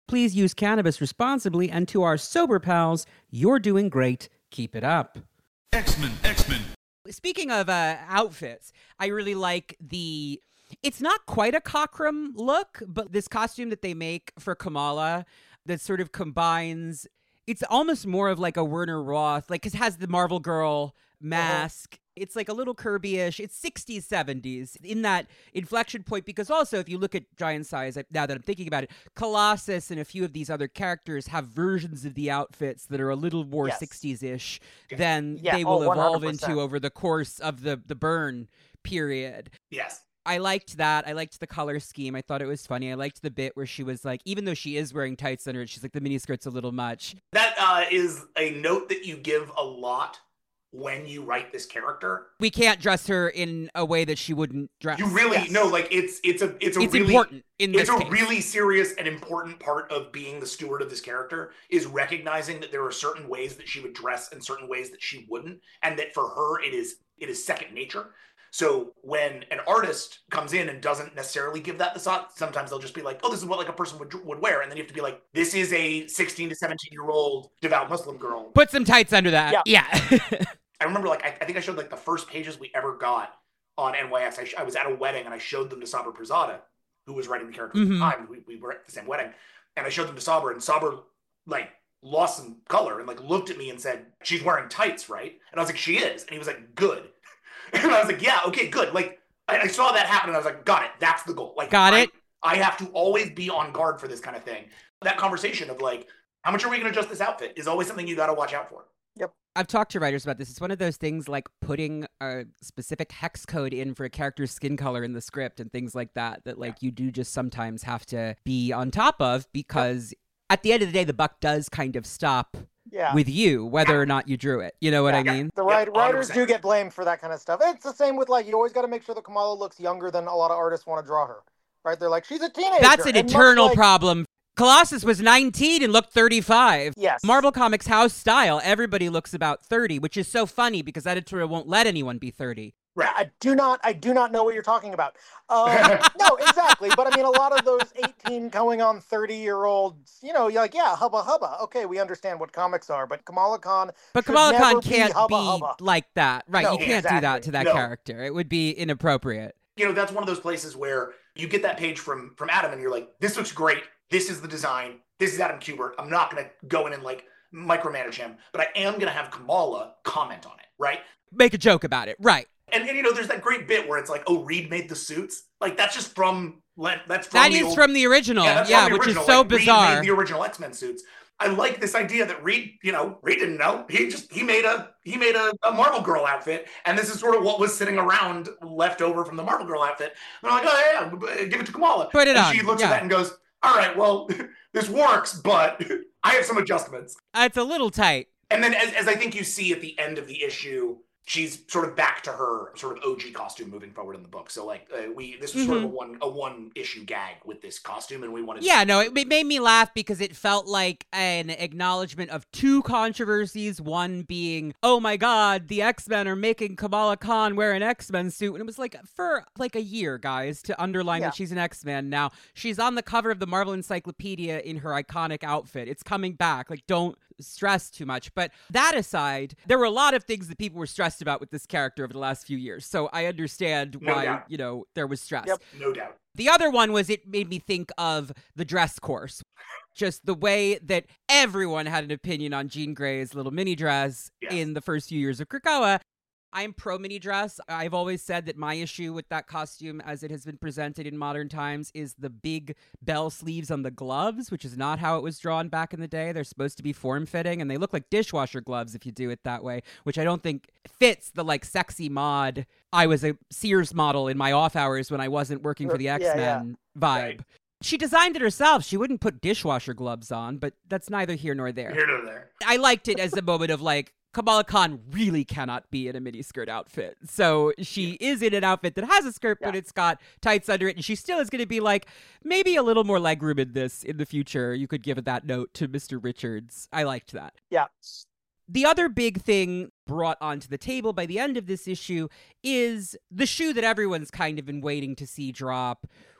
Please use cannabis responsibly, and to our sober pals, you're doing great. Keep it up. X-Men, X-Men. Speaking of uh, outfits, I really like the... It's not quite a Cockrum look, but this costume that they make for Kamala that sort of combines... It's almost more of like a Werner Roth, like, because it has the Marvel Girl mask. Uh-huh. It's like a little Kirby-ish. It's sixties, seventies in that inflection point, because also if you look at Giant Size, now that I'm thinking about it, Colossus and a few of these other characters have versions of the outfits that are a little more yes. sixties-ish than yeah. they will oh, evolve into over the course of the, the Byrne period. Yes. I liked that. I liked the color scheme. I thought it was funny. I liked the bit where she was like, even though she is wearing tights under it, she's like, the miniskirt's a little much. That uh, is a note that you give a lot when you write this character. We can't dress her in a way that she wouldn't dress. You really yes. no, like it's it's a it's a it's really important in this it's a case. really serious and important part of being the steward of this character is recognizing that there are certain ways that she would dress and certain ways that she wouldn't, and that for her it is it is second nature. So when an artist comes in and doesn't necessarily give that the thought, sometimes they'll just be like, oh, this is what like a person would would wear. And then you have to be like, this is a sixteen to seventeen year old devout Muslim girl. Put some tights under that. Yeah. yeah. I remember like, I, I think I showed like the first pages we ever got on N Y X. I, sh- I was at a wedding and I showed them to Sabra Prasada, who was writing the character mm-hmm. at the time. We, we were at the same wedding. And I showed them to Sabra, and Sabra like lost some color and like looked at me and said, she's wearing tights, right? And I was like, she is. And he was like, good. And I was like, yeah, okay, good. Like, I, I saw that happen, and I was like, got it. That's the goal. Like, got I, it. I have to always be on guard for this kind of thing. That conversation of like, how much are we going to adjust this outfit is always something you got to watch out for. Yep. I've talked to writers about this. It's one of those things like putting a specific hex code in for a character's skin color in the script and things like that, that like you do just sometimes have to be on top of, because yep. at the end of the day, the buck does kind of stop yeah. with you, whether yeah. or not you drew it. You know what yeah. I mean? The write- yeah, writers do get blamed for that kind of stuff. It's the same with like, you always got to make sure that Kamala looks younger than a lot of artists want to draw her. Right? They're like, she's a teenager. That's an and eternal like- problem. Colossus was nineteen and looked thirty-five. Yes. Marvel Comics house style, everybody looks about thirty, which is so funny because editorial won't let anyone be thirty. Right. I do not, I do not know what you're talking about. Um, no, exactly. But I mean, a lot of those eighteen going on thirty year olds, you know, you're like, yeah, hubba hubba. Okay, we understand what comics are, but Kamala Khan. But Kamala Khan can't be, hubba, be hubba. like that. Right. No, you can't exactly. do that to that no. character. It would be inappropriate. You know, that's one of those places where you get that page from, from Adam and you're like, this looks great. This is the design. This is Adam Kubert. I'm not going to go in and like micromanage him, but I am going to have Kamala comment on it, right? Make a joke about it, right? And, and you know, there's that great bit where it's like, oh, Reed made the suits. Like that's just from that's from that the is old, from the original, yeah, yeah the which original. is so like, bizarre. Reed made the original X-Men suits. I like this idea that Reed, you know, Reed didn't know. He just he made a he made a, a Marvel Girl outfit, and this is sort of what was sitting around left over from the Marvel Girl outfit. And I'm like, oh yeah, give it to Kamala. Put it and on. She looks yeah. at that and goes, all right, well, this works, but I have some adjustments. Uh, it's a little tight. And then as, as I think you see at the end of the issue, she's sort of back to her sort of O G costume moving forward in the book. So like uh, we, this was mm-hmm. sort of a one a one issue gag with this costume, and we wanted. Yeah, to- no, it, it made me laugh because it felt like an acknowledgement of two controversies. One being, oh my God, the X-Men are making Kamala Khan wear an X-Men suit, and it was like for like a year, guys, to underline yeah. that she's an X-Men now. She's on the cover of the Marvel Encyclopedia in her iconic outfit. It's coming back. Like, don't stress too much. But that aside, there were a lot of things that people were stressed about with this character over the last few years. So I understand no why, doubt. you know, there was stress. Yep, no doubt. The other one was it made me think of the dress course. Just the way that everyone had an opinion on Jean Grey's little mini dress yes. in the first few years of Krakoa. I'm pro mini dress. I've always said that my issue with that costume as it has been presented in modern times is the big bell sleeves on the gloves, which is not how it was drawn back in the day. They're supposed to be form-fitting, and they look like dishwasher gloves if you do it that way, which I don't think fits the like sexy mod. I was a Sears model in my off hours when I wasn't working for the X-Men yeah, yeah. vibe. Right. She designed it herself. She wouldn't put dishwasher gloves on, but that's neither here nor there. Here nor there. I liked it as a moment of like, Kamala Khan really cannot be in a miniskirt outfit. So she yeah. is in an outfit that has a skirt, yeah. but it's got tights under it. And she still is going to be like, maybe a little more legroom in this in the future. You could give that note to Mister Richards. I liked that. Yeah. The other big thing brought onto the table by the end of this issue is the shoe that everyone's kind of been waiting to see drop,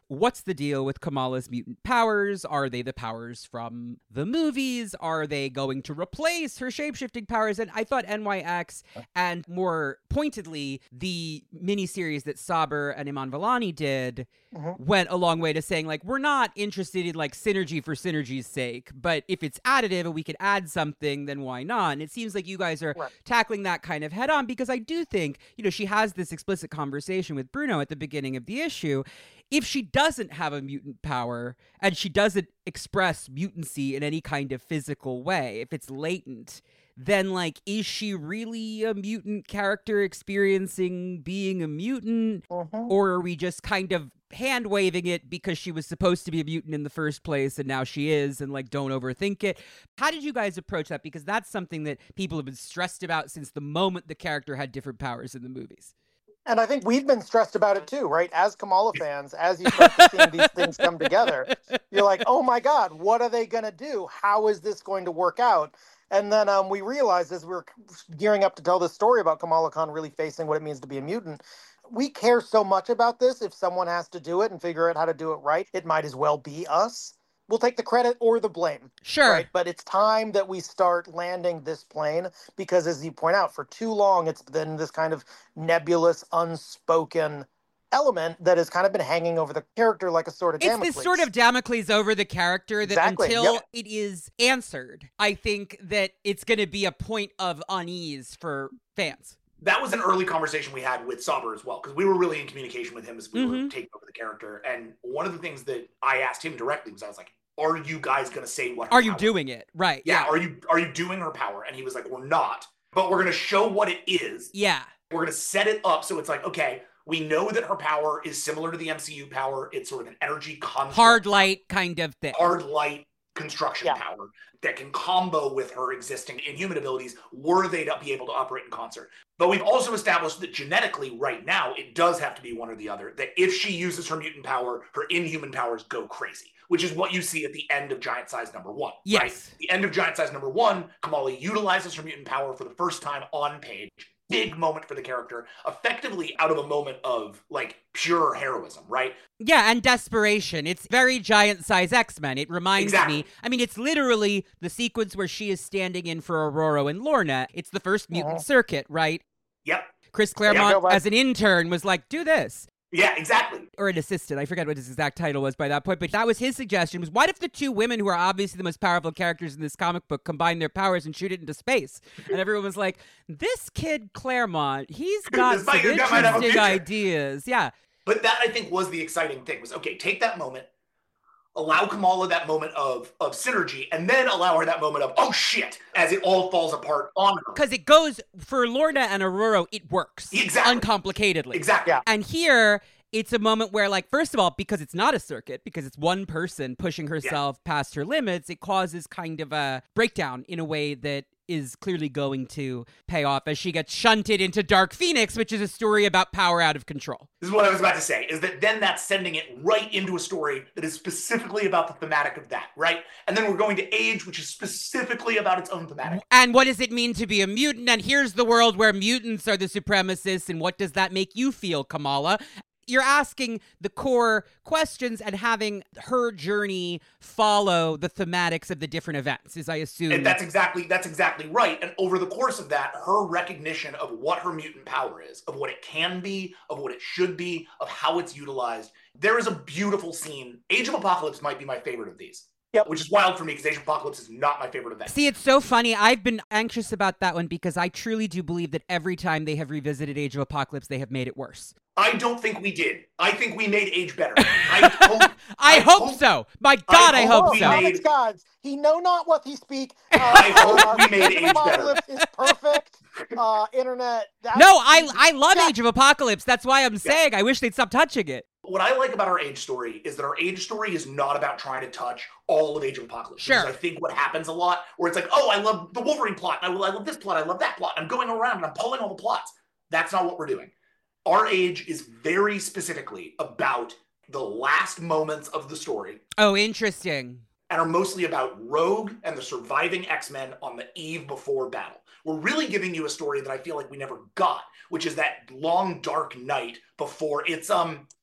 what's the deal with Kamala's mutant powers? Are they the powers from the movies? Are they going to replace her shapeshifting powers? And I thought N Y X, and more pointedly, the miniseries that Saber and Iman Vellani did, mm-hmm. went a long way to saying, like, we're not interested in, like, synergy for synergy's sake, but if it's additive and we could add something, then why not? And it seems like you guys are right. tackling that kind of head on, because I do think, you know, she has this explicit conversation with Bruno at the beginning of the issue. If she doesn't have a mutant power and she doesn't express mutancy in any kind of physical way, if it's latent, then, like, is she really a mutant character experiencing being a mutant? Uh-huh. Or are we just kind of hand waving it because she was supposed to be a mutant in the first place and now she is, and, like, don't overthink it? How did you guys approach that? Because that's something that people have been stressed about since the moment the character had different powers in the movies. And I think we've been stressed about it too, right? As Kamala fans, as you start to see these things come together, you're like, oh my God, what are they going to do? How is this going to work out? And then um, we realized as we were gearing up to tell this story about Kamala Khan really facing what it means to be a mutant, we care so much about this. If someone has to do it and figure out how to do it right, it might as well be us. We'll take the credit or the blame. Sure. Right? But it's time that we start landing this plane because, as you point out, for too long, it's been this kind of nebulous, unspoken element that has kind of been hanging over the character like a sword of Damocles. It's this sort of Damocles over the character that exactly. until yep. it is answered, I think that it's going to be a point of unease for fans. That was an early conversation we had with Saber as well, because we were really in communication with him as we mm-hmm. were taking over the character. And one of the things that I asked him directly was, I was like, are you guys going to say what her Are you power doing it? Right. Yeah, yeah. Are you are you doing her power? And he was like, we're not. But we're going to show what it is. Yeah. We're going to set it up so it's like, okay, we know that her power is similar to the M C U power. It's sort of an energy construct. Hard light kind of thing. Hard light construction yeah. power that can combo with her existing inhuman abilities were they to be able to operate in concert. But we've also established that genetically right now, it does have to be one or the other. That if she uses her mutant power, her inhuman powers go crazy, which is what you see at the end of Giant Size number one. Yes. Right? The end of Giant Size number one, Kamala utilizes her mutant power for the first time on page. Big moment for the character, effectively out of a moment of, like, pure heroism, right? Yeah, and desperation. It's very Giant Size X-Men. It reminds exactly. me, I mean, it's literally the sequence where she is standing in for Aurora and Lorna. It's the first mutant uh-huh. circuit, right? Yep. Chris Claremont, yeah, as an intern, was like, do this. Yeah, exactly. Or an assistant. I forget what his exact title was by that point, but that was his suggestion, was what if the two women who are obviously the most powerful characters in this comic book combine their powers and shoot it into space? And everyone was like, this kid Claremont, he's got some interesting ideas. Yeah. But that, I think, was the exciting thing, was, okay, take that moment, allow Kamala that moment of of synergy, and then allow her that moment of, oh shit, as it all falls apart on her. Because it goes, for Lorna and Aurora, it works. Exactly. Uncomplicatedly. Exactly. Yeah. And here, it's a moment where, like, first of all, because it's not a circuit, because it's one person pushing herself yeah. past her limits, it causes kind of a breakdown in a way that is clearly going to pay off as she gets shunted into Dark Phoenix, which is a story about power out of control. This is what I was about to say, is that then that's sending it right into a story that is specifically about the thematic of that, right? And then we're going to Age, which is specifically about its own thematic. And what does it mean to be a mutant? And here's the world where mutants are the supremacists, and what does that make you feel, Kamala? You're asking the core questions and having her journey follow the thematics of the different events, as I assume. And that's exactly that's exactly right. And over the course of that, her recognition of what her mutant power is, of what it can be, of what it should be, of how it's utilized. There is a beautiful scene. Age of Apocalypse might be my favorite of these. Yep. Which is wild for me, because Age of Apocalypse is not my favorite event. See, it's so funny. I've been anxious about that one because I truly do believe that every time they have revisited Age of Apocalypse, they have made it worse. I don't think we did. I think we made Age better. I hope, I, I hope, hope so. My God, I, I hope, hope so. Made, gods, he know not what he speak. Uh, I hope uh, we made Age, Age Apocalypse better. is perfect. Uh, internet. No, I I love yeah. Age of Apocalypse. That's why I'm yeah. saying I wish they'd stop touching it. What I like about our Age story is that our Age story is not about trying to touch all of Age of Apocalypse. Sure. Because I think what happens a lot, where it's like, oh, I love the Wolverine plot. I, I love this plot. I love that plot. I'm going around and I'm pulling all the plots. That's not what we're doing. Our Age is very specifically about the last moments of the story. Oh, interesting. And are mostly about Rogue and the surviving X-Men on the eve before battle. We're really giving you a story that I feel like we never got, which is that long, dark night before. It's um,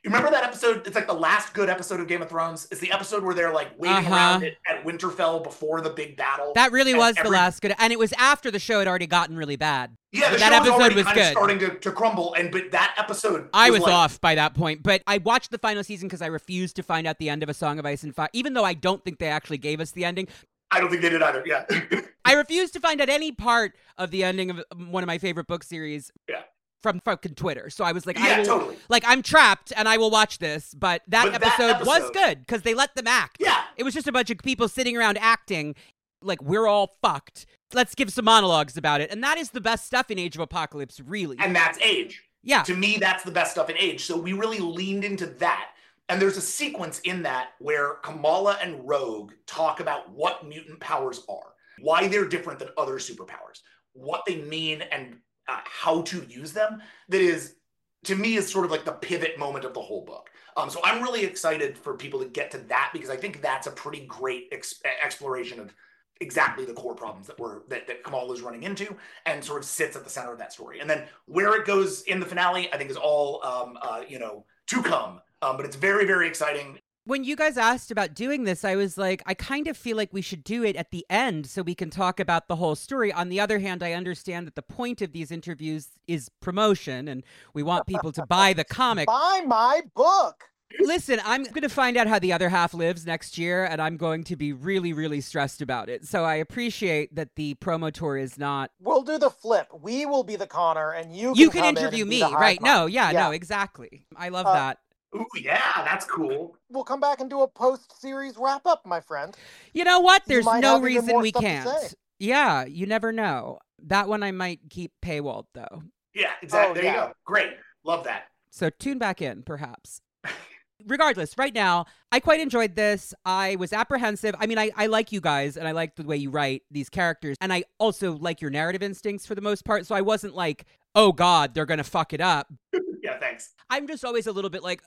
You remember that episode? It's like the last good episode of Game of Thrones. It's the episode where they're like waiting Uh-huh. around at, at Winterfell before the big battle. That really And was every- the last good, and it was after the show had already gotten really bad. Yeah, the that show episode already was kind good. of starting to, to crumble, and but that episode, I was like, off by that point, but I watched the final season because I refused to find out the end of A Song of Ice and Fire, even though I don't think they actually gave us the ending. I don't think they did either. Yeah. I refused to find out any part of the ending of one of my favorite book series. Yeah. From fucking Twitter. So I was like, Yeah, I will, totally. like, I'm trapped and I will watch this. But that, But that episode, was episode- good because they let them act. Yeah. It was just a bunch of people sitting around acting like we're all fucked. Let's give some monologues about it. And that is the best stuff in Age of Apocalypse, really. And that's Age. yeah. To me, that's the best stuff in Age. So we really leaned into that. And there's a sequence in that where Kamala and Rogue talk about what mutant powers are, why they're different than other superpowers, what they mean, and uh, how to use them. That is, to me, is sort of like the pivot moment of the whole book. Um, so I'm really excited for people to get to that because I think that's a pretty great ex- exploration of exactly the core problems that we're that, that Kamala is running into, and sort of sits at the center of that story. And then where it goes in the finale, I think is all um, uh, you know to come. Um, but it's very, very exciting. When you guys asked about doing this, I was like, I kind of feel like we should do it at the end so we can talk about the whole story. On the other hand, I understand that the point of these interviews is promotion and we want people to buy the comic. Buy my book. Listen, I'm going to find out how the other half lives next year, and I'm going to be really, really stressed about it. So I appreciate that the promo tour is not... We'll do the flip. We will be the Connor, and you can You can come in interview and be me, the High right? Connor. No, yeah, Yeah. no, exactly. I love Uh, that. Ooh, yeah, that's cool. We'll come back and do a post-series wrap-up, my friend. You know what? You There's might no have even reason more we stuff to can't. say. Yeah, you never know. That one I might keep paywalled, though. Yeah, exactly. Oh, there yeah. you go. Great. Love that. So tune back in, perhaps. Regardless, right now, I quite enjoyed this. I was apprehensive. I mean, I, I like you guys, and I like the way you write these characters, and I also like your narrative instincts for the most part, so I wasn't like, oh god, they're gonna fuck it up. Yeah, thanks. I'm just always a little bit like,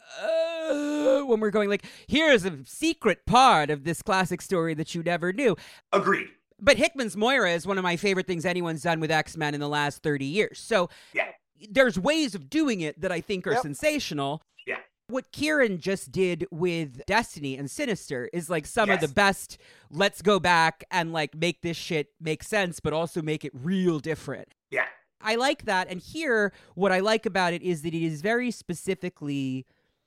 uh, when we're going like, here's a secret part of this classic story that you never knew. Agreed. But Hickman's Moira is one of my favorite things anyone's done with X-Men in the last thirty years. So Yeah. there's ways of doing it that I think are Yep. sensational. Yeah. What Kieran just did with Destiny and Sinister is like some of Yes. the best, let's go back and like make this shit make sense, but also make it real different. Yeah. I like that. And here, what I like about it is that it is very specifically,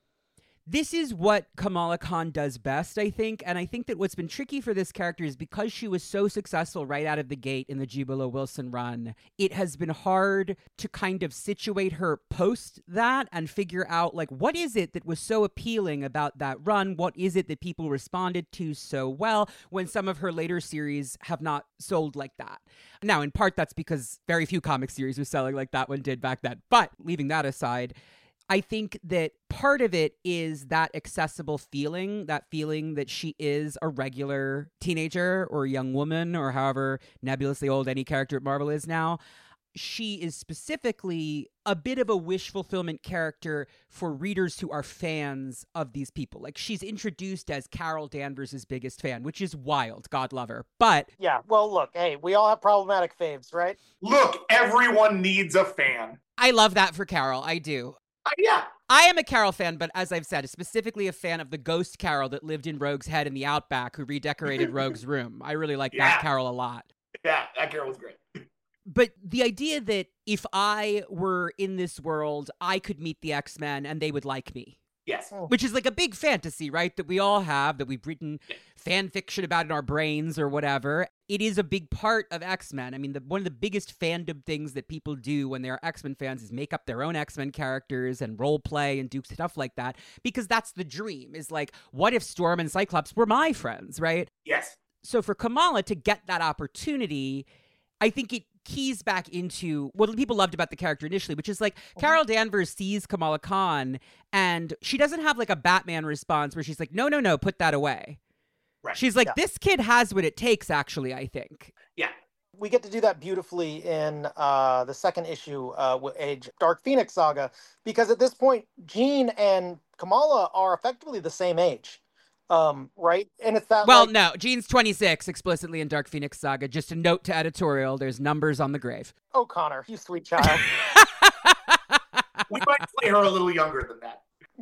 this is what Kamala Khan does best, I think. And I think that what's been tricky for this character is because she was so successful right out of the gate in the Jubilo Wilson run, it has been hard to kind of situate her post that and figure out, like, what is it that was so appealing about that run? What is it that people responded to so well when some of her later series have not sold like that? Now, in part, that's because very few comic series were selling like that one did back then. But leaving that aside, I think that part of it is that accessible feeling, that feeling that she is a regular teenager or young woman or however nebulously old any character at Marvel is now. She is specifically a bit of a wish fulfillment character for readers who are fans of these people. Like, she's introduced as Carol Danvers' biggest fan, which is wild. God love her. But Yeah, well, look, hey, we all have problematic faves, right? Look, everyone needs a fan. I love that for Carol. I do. Uh, yeah. I am a Carol fan, but as I've said, specifically a fan of the ghost Carol that lived in Rogue's head in the Outback who redecorated Rogue's room. I really like Yeah. that Carol a lot. Yeah, that girl was great. But the idea that if I were in this world, I could meet the X-Men and they would like me. Yes. Which is like a big fantasy, right? That we all have, that we've written fan fiction about in our brains or whatever. It is a big part of X-Men. I mean, the, one of the biggest fandom things that people do when they're X-Men fans is make up their own X-Men characters and role play and do stuff like that. Because that's the dream, is like, what if Storm and Cyclops were my friends, right? Yes. So for Kamala to get that opportunity, I think it keys back into what people loved about the character initially, which is like Carol Danvers sees Kamala Khan and she doesn't have like a Batman response where she's like, no, no, no, put that away. Right. She's like, Yeah. this kid has what it takes, actually, I think. Yeah. We get to do that beautifully in uh, the second issue uh, with Age Dark Phoenix Saga, because at this point, Jean and Kamala are effectively the same age. Um, right? And it's that Well, like, no, Jean's twenty-six explicitly in Dark Phoenix Saga. Just a note to editorial, there's numbers on the grave. oh, Connor, you sweet child. We might play her a little younger than that. Yeah.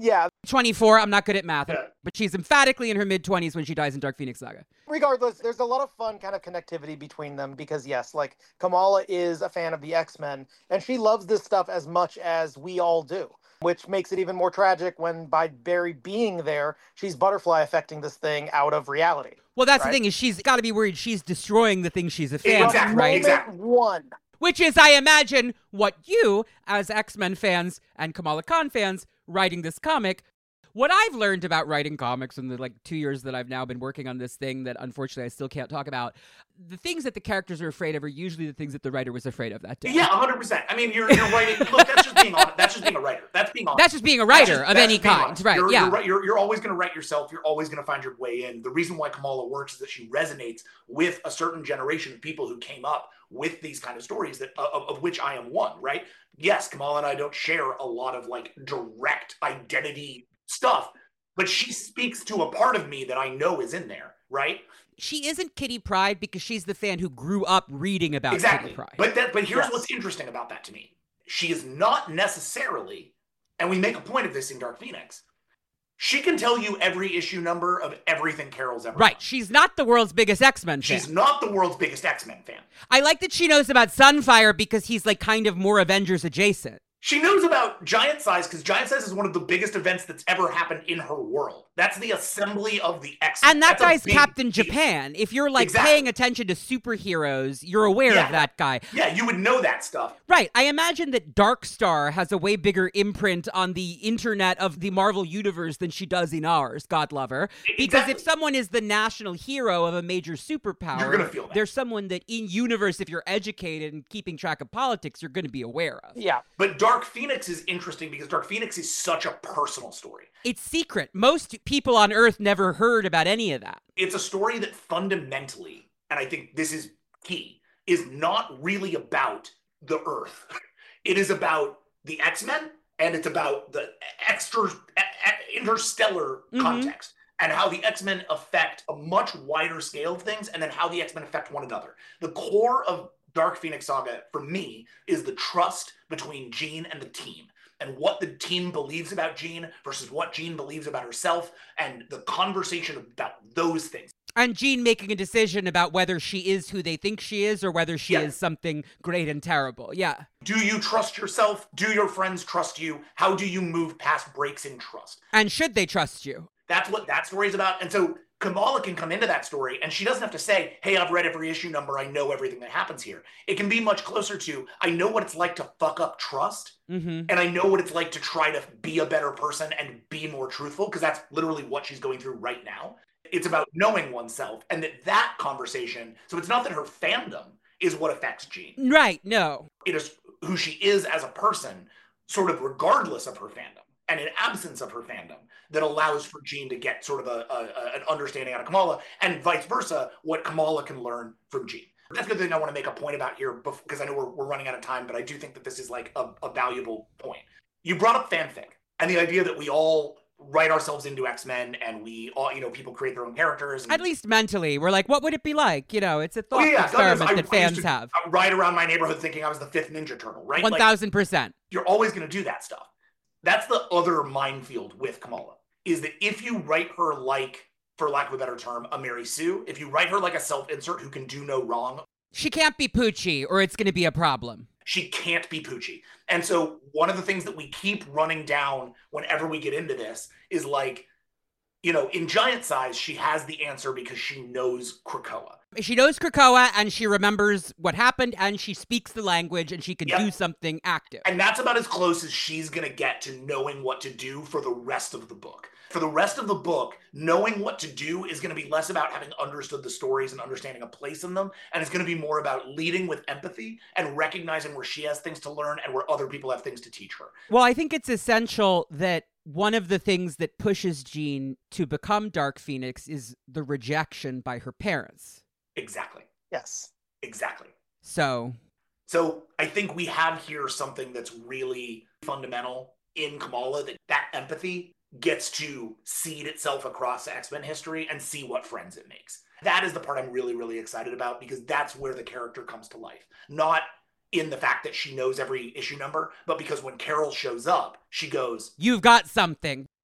twenty-four. I'm not good at math, Yeah. but she's emphatically in her mid-twenties when she dies in Dark Phoenix Saga. Regardless, there's a lot of fun kind of connectivity between them because, yes, like, Kamala is a fan of the X-Men, and she loves this stuff as much as we all do, which makes it even more tragic when, by Barry being there, she's butterfly affecting this thing out of reality. Well, that's Right. the thing, is she's got to be worried she's destroying the thing she's a fan of, Exactly. right? Exactly. One. Which is, I imagine, what you, as X-Men fans and Kamala Khan fans, writing this comic, what I've learned about writing comics in the like two years that I've now been working on this thing that unfortunately I still can't talk about, the things that the characters are afraid of are usually the things that the writer was afraid of that day. Yeah, one hundred percent. I mean, you're, you're writing. Look, that's just being on. That's just being a writer. That's being on. That's just being a That's writer just- of that's any just being kind, honest. right? You're, yeah. You're, you're, you're always going to write yourself. You're always going to find your way in. The reason why Kamala works is that she resonates with a certain generation of people who came up with these kind of stories, that of, of which I am one, right? Yes, Kamala and I don't share a lot of like direct identity stuff, but she speaks to a part of me that I know is in there, right? She isn't Kitty Pryde because she's the fan who grew up reading about Exactly. Kitty Pryde. But that, but here's Yes. what's interesting about that to me. She is not necessarily, and we make a point of this in Dark Phoenix, she can tell you every issue number of everything Carol's ever Right, done. she's not the world's biggest X-Men fan. She's not the world's biggest X-Men fan. I like that she knows about Sunfire because he's like kind of more Avengers adjacent. She knows about Giant Size because Giant Size is one of the biggest events that's ever happened in her world. That's the assembly of the X-Men. And that That's a guy's big Captain deal. Japan. If you're like Exactly. paying attention to superheroes, you're aware Yeah. of that guy. Yeah, you would know that stuff. Right. I imagine that Darkstar has a way bigger imprint on the internet of the Marvel universe than she does in ours, God love her. Because Exactly. if someone is the national hero of a major superpower, You're gonna feel that. there's someone that in universe, if you're educated and keeping track of politics, you're going to be aware of. Yeah. But Dark Phoenix is interesting because Dark Phoenix is such a personal story. It's secret. Most people on Earth never heard about any of that. It's a story that fundamentally, and I think this is key, is not really about the Earth. It is about the X-Men, and it's about the extra e- e- interstellar Mhm. context and how the X-Men affect a much wider scale of things, and then how the X-Men affect one another. The core of Dark Phoenix Saga, for me, is the trust between Jean and the team, and what the team believes about Jean versus what Jean believes about herself, and the conversation about those things. And Jean making a decision about whether she is who they think she is or whether she Yeah. is something great and terrible. Yeah. Do you trust yourself? Do your friends trust you? How do you move past breaks in trust? And should they trust you? That's what that story is about. And so Kamala can come into that story and she doesn't have to say, hey, I've read every issue number. I know everything that happens here. It can be much closer to, I know what it's like to fuck up trust. Mm-hmm. And I know what it's like to try to be a better person and be more truthful, because that's literally what she's going through right now. It's about knowing oneself, and that that conversation, so it's not that her fandom is what affects Jean. Right, no. It is who she is as a person, sort of regardless of her fandom, and in absence of her fandom, that allows for Jean to get sort of a, a, a an understanding out of Kamala, and vice versa, what Kamala can learn from Jean. That's the thing I want to make a point about here, because I know we're, we're running out of time, but I do think that this is like a, a valuable point. You brought up fanfic, and the idea that we all write ourselves into X-Men, and we all, you know, people create their own characters. And, At least mentally, we're like, what would it be like? You know, it's a thought Oh, yeah, experiment I- I that used fans to have. ride around my neighborhood thinking I was the fifth Ninja Turtle, right? One Like, thousand percent. you're always going to do that stuff. That's the other minefield with Kamala, is that if you write her like, for lack of a better term, a Mary Sue, if you write her like a self-insert who can do no wrong, She can't be Poochie, or it's going to be a problem. she can't be Poochie. And so one of the things that we keep running down whenever we get into this is like, you know, in Giant Size, she has the answer because she knows Krakoa. She knows Krakoa, and she remembers what happened, and she speaks the language, and she can Yep. do something active. And that's about as close as she's going to get to knowing what to do for the rest of the book. For the rest of the book, knowing what to do is going to be less about having understood the stories and understanding a place in them, and it's going to be more about leading with empathy and recognizing where she has things to learn and where other people have things to teach her. Well, I think it's essential that one of the things that pushes Jean to become Dark Phoenix is the rejection by her parents. Exactly. Yes. Exactly. So, So I think we have here something that's really fundamental in Kamala, that that empathy gets to seed itself across X-Men history and see what friends it makes. That is the part I'm really, really excited about, because that's where the character comes to life. Not in the fact that she knows every issue number, but because when Carol shows up, she goes, you've got something.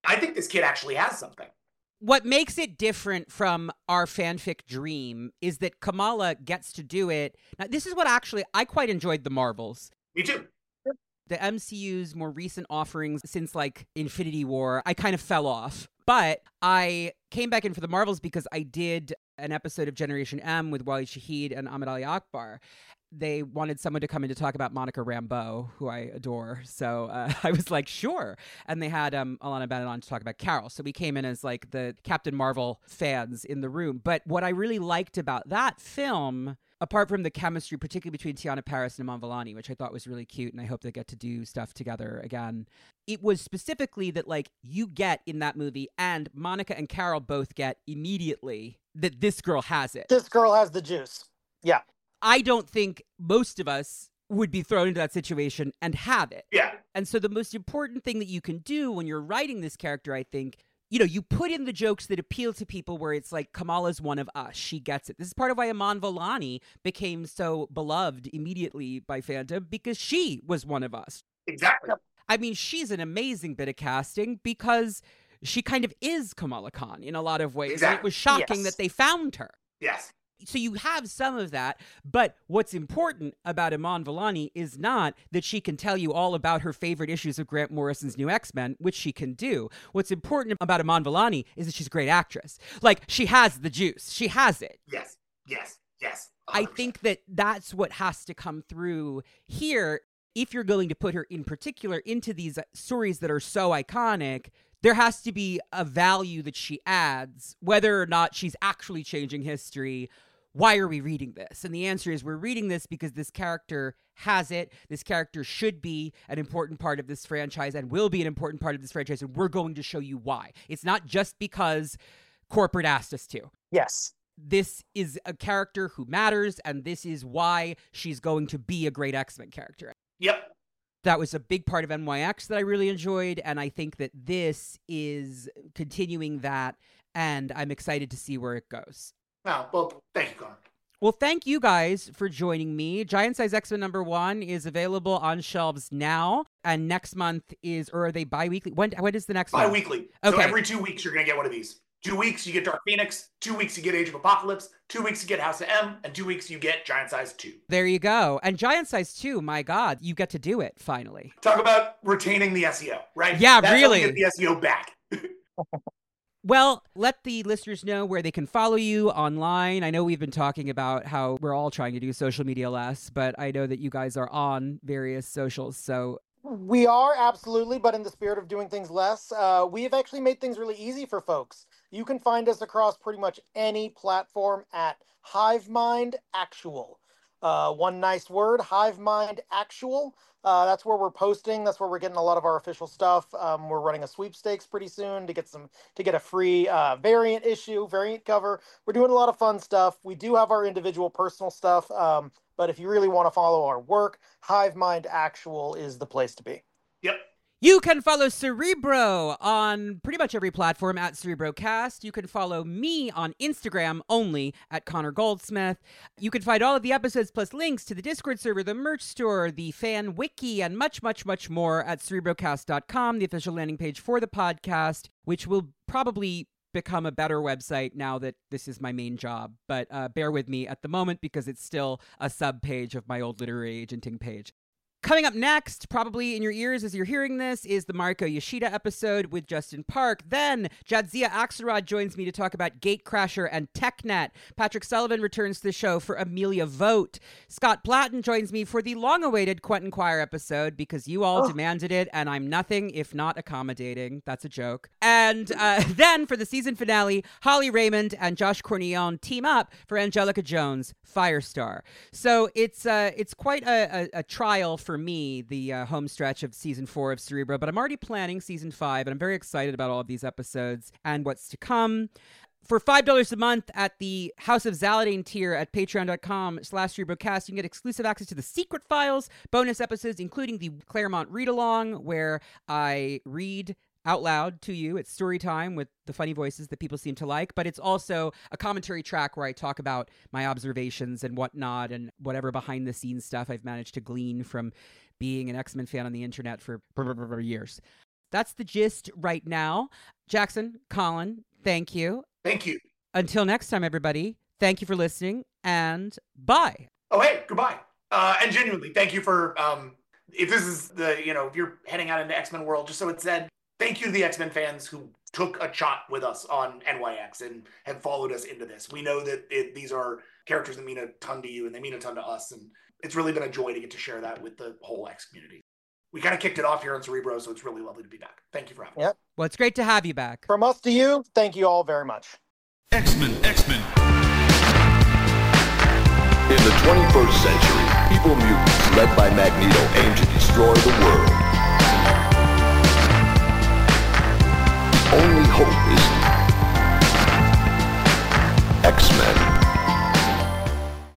I think this kid actually has something. What makes it different from our fanfic dream is that Kamala gets to do it. Now, this is what actually I quite enjoyed the Marvels. Me too. The M C U's more recent offerings since like Infinity War, I kind of fell off. But I came back in for the Marvels because I did an episode of Generation M with Waleed Shahid and Ahmed Ali Akbar. They wanted someone to come in to talk about Monica Rambeau, who I adore. So uh, I was like, sure. And they had um, Alana Bennett on to talk about Carol. So we came in as like the Captain Marvel fans in the room. But what I really liked about that film, apart from the chemistry, particularly between Tiana Paris and Iman Vellani, which I thought was really cute, and I hope they get to do stuff together again, it was specifically that like you get in that movie, and Monica and Carol both get immediately, that this girl has it. This girl has the juice. Yeah. I don't think most of us would be thrown into that situation and have it. Yeah. And so the most important thing that you can do when you're writing this character, I think, you know, you put in the jokes that appeal to people where it's like, Kamala's one of us. She gets it. This is part of why Iman Vellani became so beloved immediately by fandom, because she was one of us. Exactly. I mean, she's an amazing bit of casting because she kind of is Kamala Khan in a lot of ways. Exactly. And it was shocking Yes. that they found her. Yes. So you have some of that, but what's important about Iman Vellani is not that she can tell you all about her favorite issues of Grant Morrison's New X-Men, which she can do. What's important about Iman Vellani is that she's a great actress. Like, she has the juice. She has it. Yes. Yes. Yes. I one hundred percent. think that that's what has to come through here. If you're going to put her in particular into these stories that are so iconic, there has to be a value that she adds, whether or not she's actually changing history. Why are we reading this? And the answer is we're reading this because this character has it. This character should be an important part of this franchise and will be an important part of this franchise, and we're going to show you why. It's not just because corporate asked us to. Yes. This is a character who matters, and this is why she's going to be a great X-Men character. Yep. That was a big part of N Y X that I really enjoyed, and I think that this is continuing that, and I'm excited to see where it goes. Oh, well, thank you, Connor. Well, thank you guys for joining me. Giant Size X-Men number one is available on shelves now, and next month is, or are they bi-weekly? When, when is the next one? Bi-weekly. So Okay. every two weeks, you're going to get one of these. Two weeks, you get Dark Phoenix. Two weeks, you get Age of Apocalypse. Two weeks, you get House of M. And two weeks, you get Giant Size two. There you go. And Giant Size two, my God, you get to do it, finally. Talk about retaining the S E O, right? Yeah, That's really. How we get the S E O back. Well, let the listeners know where they can follow you online. I know we've been talking about how we're all trying to do social media less, but I know that you guys are on various socials, so... We are, absolutely, but in the spirit of doing things less, uh, we have actually made things really easy for folks. You can find us across pretty much any platform at HiveMind Actual. Uh, one nice word, HiveMind Actual. Uh, that's where we're posting. That's where we're getting a lot of our official stuff. Um, we're running a sweepstakes pretty soon to get some to get a free uh, variant issue, variant cover. We're doing a lot of fun stuff. We do have our individual personal stuff, um, but if you really want to follow our work, HiveMind Actual is the place to be. Yep. You can follow Cerebro on pretty much every platform at CerebroCast. You can follow me on Instagram only at Connor Goldsmith. You can find all of the episodes plus links to the Discord server, the merch store, the fan wiki, and much, much, much more at cerebrocast dot com, the official landing page for the podcast, which will probably become a better website now that this is my main job. But uh, bear with me at the moment because it's still a sub page of my old literary agenting page. Coming up next, probably in your ears as you're hearing this, is the Mariko Yoshida episode with Justin Park. Then Jadzia Axelrod joins me to talk about Gatecrasher and TechNet. Patrick Sullivan returns to the show for Amelia Vogt. Scott Platten joins me for the long-awaited Quentin Quire episode because you all Oh. demanded it, and I'm nothing if not accommodating. That's a joke. And uh, then for the season finale, Holly Raymond and Josh Cornillon team up for Angelica Jones' Firestar. So it's uh, it's quite a, a, a trial for me, the uh, home stretch of season four of Cerebro, but I'm already planning season five, and I'm very excited about all of these episodes and what's to come. For five dollars a month at the House of Zaladane tier at patreon.com slash cerebrocast, you can get exclusive access to the secret files, bonus episodes, including the Claremont read-along, where I read out loud to you. It's story time with the funny voices that people seem to like, but it's also a commentary track where I talk about my observations and whatnot and whatever behind the scenes stuff I've managed to glean from being an X-Men fan on the internet for years. that's the gist right now. Jackson, Colin, thank you. Thank you. Until next time, everybody, thank you for listening, and bye. Oh, hey, goodbye. Uh, and genuinely, thank you for, um, if this is the, you know, if you're heading out into X-Men world, just so it's said, thank you to the X-Men fans who took a shot with us on N Y X and have followed us into this. We know that it, these are characters that mean a ton to you, and they mean a ton to us, and it's really been a joy to get to share that with the whole X community. We kind of kicked it off here on Cerebro, so it's really lovely to be back. Thank you for having me. Yep. Well, it's great to have you back. From us to you, thank you all very much. X-Men, X-Men. In the twenty-first century, evil mutants led by Magneto aim to destroy the world. The only hope is